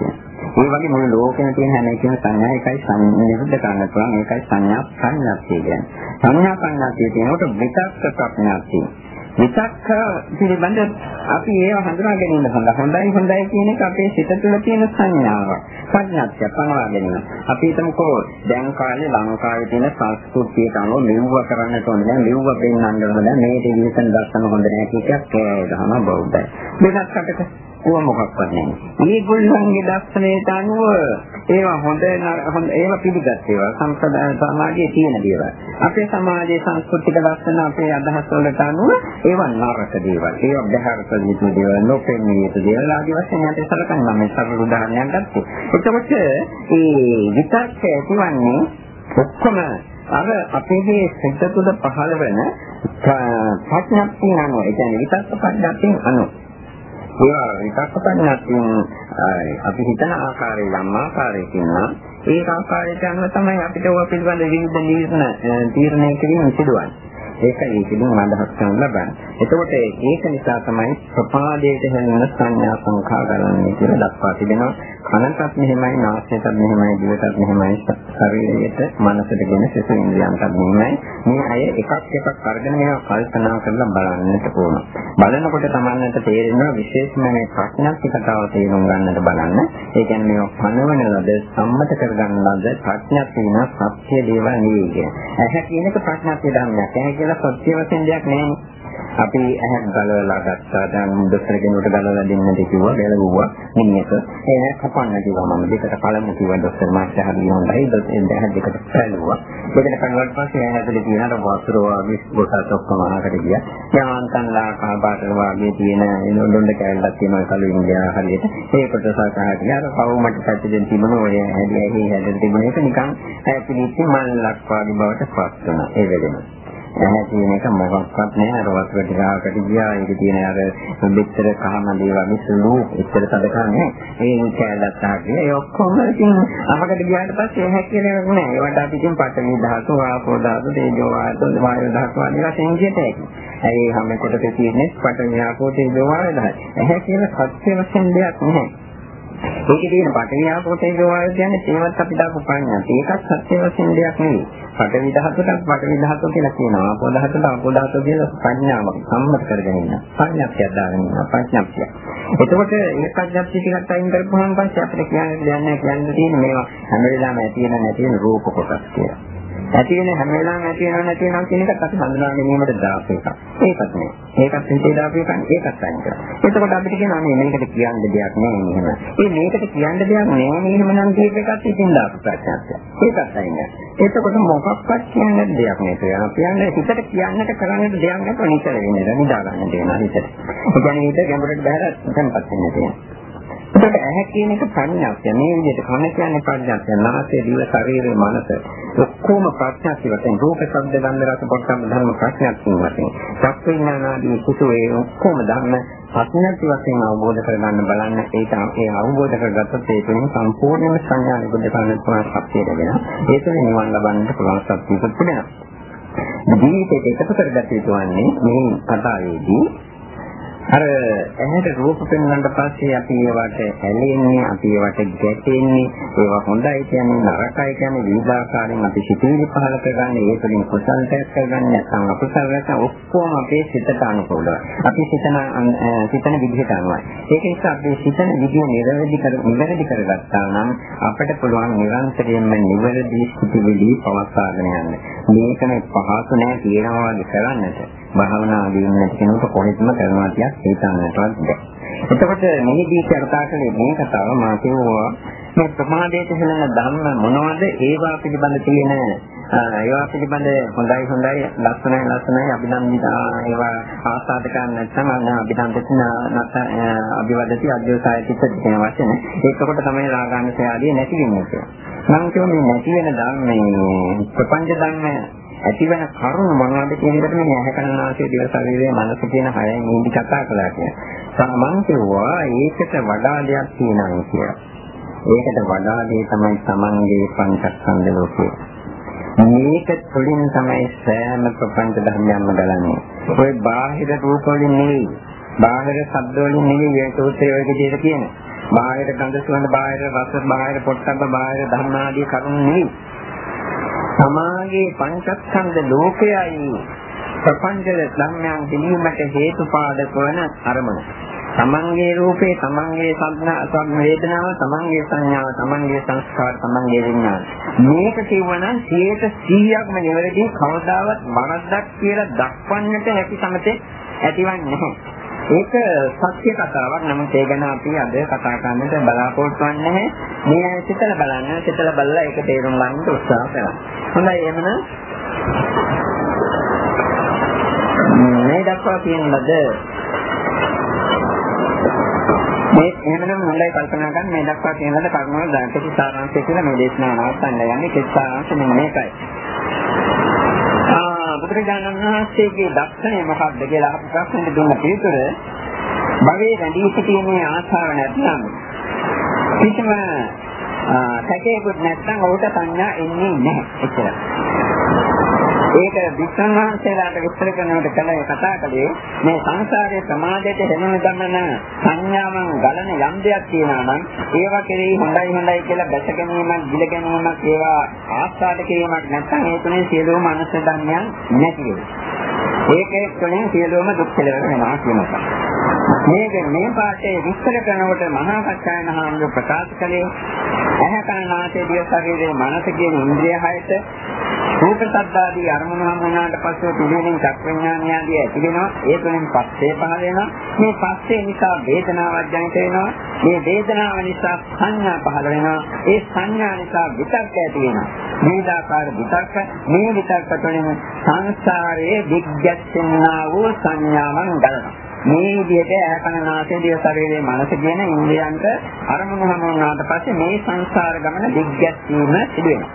ඒ වගේ මුළු ලෝකෙම තියෙන හැම එකම සංඥා එකයි නිරුද්ධ කරන්න පුළුවන්. ඒකයි සංඥා ප්‍රඥාප්තිය කියන්නේ. සංඥා ප්‍රඥාප්තිය කියනකොට විතක්ක ප්‍රඥාප්තිය. විතක්ක පිළිබඳ අපි ඒව හඳුනා ගැනීම සඳහා හොඳයි කියන එක අපේ සිත තුළ තියෙන සංඥාවක්. ප්‍රඥාප්තිය පනවා ගැනීම. අපි හිතමුකෝ දැන් කාලේ ලංකාවේ තියෙන සංස්කෘතියට අනුව මෙව්ව කරන්නට ඕනේ. දැන් මෙව්ව පෙන්වන්න ඕනේ. මේ ටෙලිවිෂන් දර්ශන හොඳ නැහැ කියයක් ගහම බෞද්ධයි. වෙනත් රටක ඕව මොකක්වත් නැහැ. මේගොල්ලන්ගේ දර්ශනයට අනුව ඒවා හොඳ ඒවා පිළිගත් ඒවා සම්ප්‍රදාය සමාජයේ තියෙන දේවල්. අපේ සමාජයේ සංස්කෘතික දර්ශන අපේ අදහස් වලට අනුව ඒවා නරක දේවල්. ඒවා බහැර කළ යුතු දේවල්, නොපෙනී යුතු දේවල් ආදී වශයෙන් අපි සලකනවා. මේ සරල උදාහරණයක් ගත්තොත්. එතකොට මේ විතක්කය කියන්නේ ඔක්කොම අර අපේ සිත තුළ පහළ වෙන ප්‍රඥාප්තිය අනුව, ඒ කියන්නේ විතක්ක ප්‍රඥාප්තිය අනුව. ඒවා විතක්ක ප්‍රඥාප්තිය අපි හිතන ආකාරයේ යම් ආකාරයකින් ඒ ආකාරයට අනුව තමයි අපිට ඔය පිළිබඳ විවිධ තීරණය කිරීම සිදුවන්නේ. ඒකයි ඒකෙන් අදහස් ගන්න ලබන්නේ. එතකොට ඒක නිසා තමයි ප්‍රපාදයට හැරෙන සංඥා සංඛාර ගන්නන්නේ කියලා දක්වා තිබෙනවා. කනටත් මෙහෙමයි, නාසයටත් මෙහෙමයි, දිවටත් මෙහෙමයි, ශරීරයට, මනසට ගෙන සිත ඉන්ද්‍රියන්ටත් මෙහෙමයි. මේ අය එකක් අරගෙන මේවා කල්පනා කරලා බලන්නට ඕන. බලනකොට තමන්නට තේරෙනවා විශේෂම මේ ප්‍රඥාත්මක කතාව තේරුම් ගන්නට බලන්න. ඒ කියන්නේ මේවා පනවන ලද, සම්මත කරගන්න ලද ප්‍රඥාත්මක සත්‍ය දේවල් නෙවෙයි කියන්නේ. ඇහැ කියන එක ප්‍රඥාත්මක ධර්මයක්. ඇහැ කියලා සත්‍ය වශයෙන් දෙයක් නෙවෙයි. අපි ඇහැ ගලවලා ගත්තා. දැන් දොස්තර කෙනෙකුට ගලවලා දෙන්නද කිව්වා, ගැලවුවා මිනිහට. ඒ කපන්න කිව්වා මම. දෙකට පළමු කිව්වා දොස්තර මාස්ටර් හරිය හොඳයි. දැන් දෙකට පැලුවා. දෙකට කනවට පස්සේ ඇහැට තියෙන වතුර වගේ ගොඩක් ඔක්කොම අහකට ගියා. යාන්තන්ලා කහපාට වගේ තියෙන ලොණ්ඩ කැලලක් තියෙනවා කලින් ගියා හරියට. ඒකට සාකහට ගියා. කවුමට පැත්තෙන් තිබුණ ඔය හැදෙන්න තිබුණ එක නිකන් ඇපිලිච්ච මල්ලක් වගේ බවට පත් වෙනවා. ඒ වෙලෙම. ඇහැ කියන එක මොකක්වත් නෑ. අර වතුර ටිකකට ගියා. ඒක තියෙන අර බෙච්චර කහමදේ වගේ සුළු එච්චර සදකන්නේ. ඒ කැලලක් ආගේ ඒ ඔක්කොම ඉතින් අහකට ගියාට පස්සේ ඇහැ කියන එක නෑ. ඒවට අපි ඉතින් පඨවි ධාතු, ආපෝ ධාතු, තේජෝ ධාතු, වායු ධාතු වගේ වශයෙන් කියතේ. ඒ හැම කොටසේ තියෙන්නේ පඨවි, ආපෝ, තේජෝ, වායු ධාතු. ඇහැ කියන සත්‍ය වශයෙන් දෙයක් නෑ. ඒකේ තියෙන පඨවි, ආපෝ, තේජෝ, වායු කියන්නේ ඒවත් අපි දාපු ප්‍රඥා. ඒකත් සත්‍ය වශයෙන් දෙයක් නෙවෙයි. පඨවි ධාතුවට පඨවි ධාතු කියලා කියනවා. ආපෝ ධාතුවට ආපෝ ධාතු කියලා ප්‍රඥාවක් සම්මත කරගෙන ඉන්න. ප්‍රඥාක්තිය දාගෙන ඉන්න. ප්‍රඥාක්තිය. එතකොට මේ ප්‍රඥාක්තිය ටිකක් අයින් කරපුවාම පස්සේ අපිට කියන්න දෙයක් නැහැ. කියන්න තියෙන්නේ මේවා හැම වෙලාවෙම ඇති වෙන නැති වෙන රූප කොටස් කියලා. ඇති වෙන හැම වෙලාවෙම ඇති වෙනව නැති වෙනව කියන එකත් අපි හඳුනා ගැනීමට දාපු එකක්. ඒකත් නේ. ඒකත් හිතේ දාපු එකක්. ඒකත් අයින් කරා. එතකොට අපිට කියනවා මේකට කියන්න දෙයක් නැහැ මෙහෙම. මේකට කියන්න දෙයක් නැහැ මෙහෙම නම් කියප එකත් ඉතින් දාපු ප්‍රඥාක්තිය. ඒකත් අයින් කරා. එතකොට මොකක්වත් කියන්න දෙයක් නෑ. කියන්නේ හිතට කියන්නට කරන්නට දෙයක් නැතුව නිතර වෙන්නේ. නිදා ගන්න දෙනවා හිතට. ඒ කියන්නේ හිත ගැඹුරට බහැලා තැන්පත් වෙන්න තියෙනවා. ඒකට ඇහැ කියන එක ප්‍රඥාක්තිය. මේ විදිහට කන කියන්නේ ප්‍රඥාක්තිය. නාසය, දිව, ශරීරය, මනස ඔක්කොම ප්‍රඥාක්තිය වශයෙන් රූප, ශබ්ද, ගන්ධ, රස, පොට්ටම් ධර්ම ප්‍රඥාක්තිය වශයෙන්. සත්‍යඥානාදී කුසෝ ඔක්කොම ධර්ම ප්‍රඥාක්තිය වශයෙන් අවබෝධ කරගන්න බලන්න. ඒ අවබෝධ කරගත්තොත් ඒ තුළින් සම්පූර්ණයෙන්ම සංඥා නිරුද්ධ කරන්න පුළුවන් ශක්තිය ලැබෙනවා. ඒ තුළින් නිවන් ලබන්නට පුළුවන් ශක්තියක් තිබෙනවා. ජීවිතේ එකතු කරගත යුතු වන්නේ මේ කතාවේදී අර ඇහැට රූප පෙන්වන්නට පස්සේ අපි ඒවට ඇලෙන්නේ, අපි ඒවට ගැටෙන්නේ, ඒවා හොඳයි කියන්නේ නරකයි කියන්නේ විවිධාකාරයෙන් අපි සිතිවිලි පහල කරගන්නේ, ඒ තුළින් කුසල්යක් කරගන්නේ නැත්නම් අකුසලයක් ඔක්කොම අපේ සිතට අනුකූලයි. අපි සිතන විදිහට අනුවයි. ඒක නිසා අපි සිතන විදිහ නිවැරදි කරගත්තා නම් අපිට පුළුවන් නිරන්තරයෙන්ම නිවැරදි සිතිවිලි පවත්වාගෙන යන්න. මේකනේ පහසු නෑ කියනවා වගේ කරන්නට. භාවනා දිනුන කෙනෙකුට කොහෙත්ම කරනවා කියක් හිතන්නටවත් බැහැ. එතකොට මෙහිදී කතා කළේ මේ කතාව මා කියුවා මේ ප්‍රමාදයට හැලෙන ධර්ම මොනවද? ඒවා පිළිබඳ තියෙන ඒවා පිළිබඳ හොඳයි ලස්සනයි අභිනන්දිත ඒවා ආසාද ගන්න නැත්නම් අභිනන්දිත අභිවදති අධ්‍යෝසායතිත කියන වචන ඒකකොට තමයි රාගාංශය ආදී නැති වෙන්නේ කියලා. මම කියන්නේ නැති වෙන ධර්ම ප්‍රපංච ධර්ම ඇතිවන කරුණ මොනවද කියන එකට මේ ඇහැකරනාසේ දිව ශරීරයේ මනස කියන හයෙන් ඉඳි කතා කළා කියලා. මම කිව්වා ඒකට වඩා දෙයක් තියෙනවා කියලා. ඒකට වඩා දේ තමයි තමන්ගේ පංචස්කන්ධ ලෝකය. මේක තුළින් තමයි සෑම ප්‍රපංච ධර්මයක්ම බලන්නේ. ඔය බාහිර රූප වලින් නෙවෙයි, බාහිර ශබ්ද වලින් නෙවෙයි ඒක උත්තේ ඔය විදිහට කියන්නේ. බාහිර ගඳ සුවඳ, බාහිර රස, බාහිර පොට්ටබ්බ, බාහිර ධර්ම ආදී කරුණු නෙවෙයි. සමාගයේ පංචස්කන්ධ ලෝකයයි ප්‍රපංච ධර්මයන් දිනීමට හේතුපාදක වන අරමුණ. තමන්ගේ රූපේ, තමන්ගේ වේදනාව, තමන්ගේ සංඥාව, තමන්ගේ සංස්කාර, තමන්ගේ විඥාන. මේක කියවනම් 100%ක්ම නිවැරදි, කවදාවත් වරද්දක් කියලා දක්වන්නට හැකි සමතේ ඇතිවන්නේ නැහැ. ඒක සත්‍ය කතාවක්. නමුත් ඒ ගැන අපි අද කතා කරන්නට බලාපොරොත්තු වෙන්නේ නැහැ. මේ සිතලා බලන්න, සිතලා බලලා ඒක තේරුම් ගන්න උත්සාහ කරන්න. හොඳයි, එහෙනම් මේ දක්වා කියන ලද මේ එහෙමනම් හොඳයි කල්පනා කරන්න මේ දක්වා කියන ලද කර්මවල දැක්කේ සාරාංශය කියලා මේ දේශනාව නවත්තන්න යන්නේ. ඒ සාරාංශය මෙන්න මේකයි. බුදුරජාණන් වහන්සේගේ දර්ශනය මොකක්ද කියලා අපට ප්‍රශ්නෙට දුන්න පිළිතුර භවයේ රැඳී සිටීමේ ආශාව නැත්නම් කිසිම සැකයක්වත් නැත්නම් ඔහුට සංඥා එන්නේ නැහැ එච්චරයි. ඒක වික්‍රම වහන්සේලාට විස්තර කරනකොට කලින් කතා කළේ මේ සංසාරයේ සමාජයට හැමෙන ගමන සංඥාවන් ගලන යම් දෙයක් තියෙනවා නම් ඒවා කෙරෙහි හොඳයි කියලා දැක ගැනීමක්, දිල ගැනීමක්, ඒවා ආස්වාද කිරීමක් නැත්නම් ඒ තුනේ සියලුම මනස ධර්මයන් නැති වෙනවා. ඒකේ තුනේ සියලුම දුක් කෙලවර වෙනවා කියන එක. මේ පාඩේ විස්තර කරනකොට මහා කච්චායන හාමුදුරුවෝ ප්‍රකාශ කළේ ඇහැ කන නාසය දිව ශරීරයේ මනස කියන ඉන්ද්‍රිය හයට රූප ශබ්දාදී අරමුණු හමු වුණාට පස්සේ පිළිවෙලින් චක් විඥානය ආදී ඇති වෙනවා. ඒ තුළින් පස්සේ පහළ වෙනවා. මේ පස්සේ නිසා වේදනාවක් ජනිත වෙනවා. මේ වේදනාව නිසා සංඥා පහළ වෙනවා. ඒ සංඥා නිසා විතර්ක ඇති වෙනවා. මේදාකාර විතර්ක, මේ විතර්ක තුළින් සංසාරයේ විග්ගැස්සෙනා වූ සංඥාවන් ගලනවා. මේ විදිහට ඇහැකන නාසය දිව ශරීරයේ මනස කියන ඉන්ද්‍රියන්ට අරමුණු හමු වුණාට පස්සේ මේ සංසාර ගමන දිග්ගැස්සීම සිදු වෙනවා.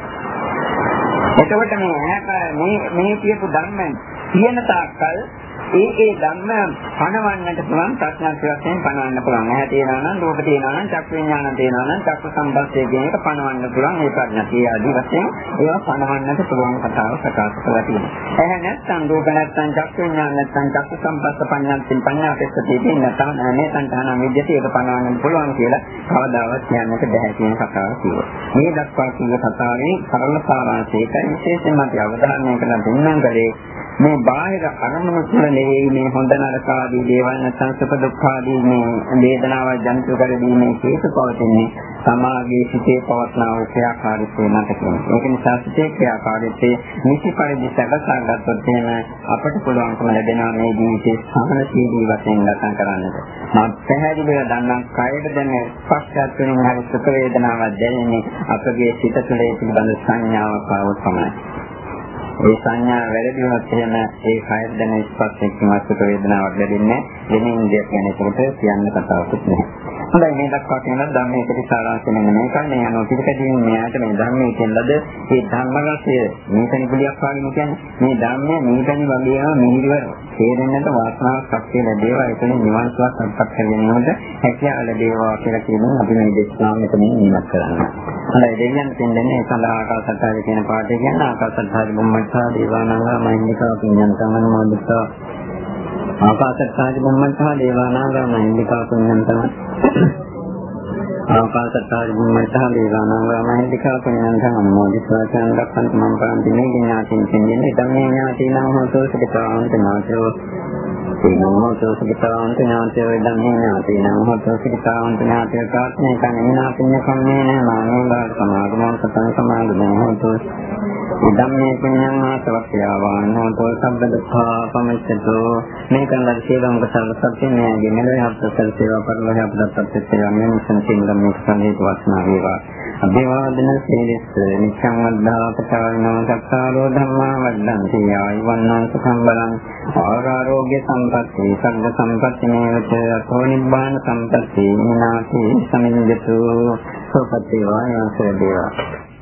එතකොට මේ කියපු ධර්ම තියෙන තාක්කල් ඒ ධර්ම පණවන්නට පුළුවන්, ප්‍රඥාත් වශයෙන් පණවන්න පුළුවන්. ඇහැ තියෙනවා නම්, රූප තියෙනවා නම්, චක්ක විඥාන තියෙනවා නම්, චක්ක සම්පස්සේ කියන එක පණවන්න පුළුවන්. ඒ ප්‍රඥාතිය ආදී වශයෙන් ඒවා පණවන්නට පුළුවන් කතාව ප්‍රකාශ කරලා තියෙනවා. ඇහැ නැත්නම්, රූප නැත්නම්, චක්ක විඥාන නැත්නම්, චක්ක සම්පස්ස පඤ්ඤාන්තින් පඤ්ඤාපෙස්සති කියන නැත්නම් මේ සංතාන විද්‍යාවට ඒක පණවන්න පුළුවන් කියලා කවදාවත් කියන්නට බැහැ කියන කතාව කිව්වා. මේ දක්වා කියන කතාවේ සරල සාරාංශයයි විශේෂයෙන්ම අපි අවධානය කරලා දෙන්නම් කලේ මේ බාහිර අරමුණු තුළ නෙවෙයි මේ හොඳ නරක ආදී දේවල් නැත්නම් සුඛ දුක්ඛ ආදී මේ වේදනාව ජනිත කරදීමේ හේතු පවතින්නේ සමාගයේ සිටේ පවත්නා වූ ක්‍රියාකාරීත්වය මත කියන්නේ. ඒක නිසා සිටේ ක්‍රියාකාරීත්වයේ නිසි පරිදි සැකසාගතොත් එන අපට පුළුවන්කම ලැබෙනවා මේ ජීවිතයේ සාහනශීලී වශයෙන් ගත කරන්නට. මම පැහැදිලිව දන්නම් කයද දැන ස්පර්ශයත් වෙනින් හරි සුඛ වේදනාවක් දැනෙන්නේ අපගේ සිත තුළ ඒ පිළිබඳ සංඥාවක් ආවොත් පමණයි. ඒ සංඥා වැරදි වුණොත් එහෙම ඒ කයද දැන ස්පර්ශයෙන් සුඛ වේදනාවක් ලැබෙන්නේ වෙනින් දෙයක් ගැන ඒකට කියන්න කතාවකුත් නැහැ. හොඳයි, මේ දක්වා කියන ධර්මයේ ප්‍රතිසාරාංශය මෙන්න මේකයි. මේ අනුව පිළිපැදීම මෙයාට මේ ධර්මයේ කියනලද මේ ධර්ම රසය මේකනි පුලියක් වගේ කියන්නේ මේ ධර්මයේ මේකනි වගේම මිහිරිව තේරෙන්නට වාසනාවක් ශක්තිය ලැබේවා. ඒකෙන් නිවන් සුවක් සම්පත් කරගන්නකොට හැකියාව ලැබේවා කියලා කියනවා. අපි මේ දේශනාව මෙතනින් නිමත් කරනවා. හොඳයි, දෙවියන් දෙන්නේ ඒ සඳහා ආකාශත්තාවේ කියන පාඩේ කියන ආකාශත්තාවේ බුම්මත්තා දේවානාගා මහින්දිකා පුඤ්ඤං තමන් මොදිතා ආකාශත්තාවේ බුම්මත්තා දේවානාගා මහින්දිකා පුඤ්ඤං තමන් ආකාශත්තාවේ බුම්මත්තා දේවානාගා මහින්දිකා පුඤ්ඤං තමන් මොදිතා චන්දක්ඛන් මම් පරන්ති මේ ඥාතින් කියන්නේ ධම්මේ ඥාතිනං හෝතෝ සුඛිතාන්ත ඥාතෝ නමෝ සුඛිතාන්ත ඥාතෝ ධම්මේ ඥාතිනං හෝතෝ සුඛිතාන්ත ඥාතෝ කාත්මේ කන්නේ පුඤ්ඤ කම්මේන මානෝලා සමාගමං සතං සමාගමං හෝතෝ ධම්මේ පුඤ්ඤං ආසවක්ඛ්‍යාවාන් හෝතෝ සම්බදඛා පමිච්ඡතෝ මේ කන්දල් සේවම් කසල සත්‍ය මේගේ මෙලොව හත්සල් සේවා පරිලෝහ අපදත්ත සේවා මෙන්සන් සිංගම් මේ සංහේත වස්නා වේවා අභිවාදන සීලස් නිච්ඡං වද්ධා පචාරණං සක්කාරෝ ධම්මා වද්දන්ති ආයුවන්නං සුඛං බලං ආරෝග්‍ය සම්පatti සග්ග සම්පatti මේවච අතෝ නිබ්බාන සම්පatti නාති සමින්දතු සෝපති වායස දේවා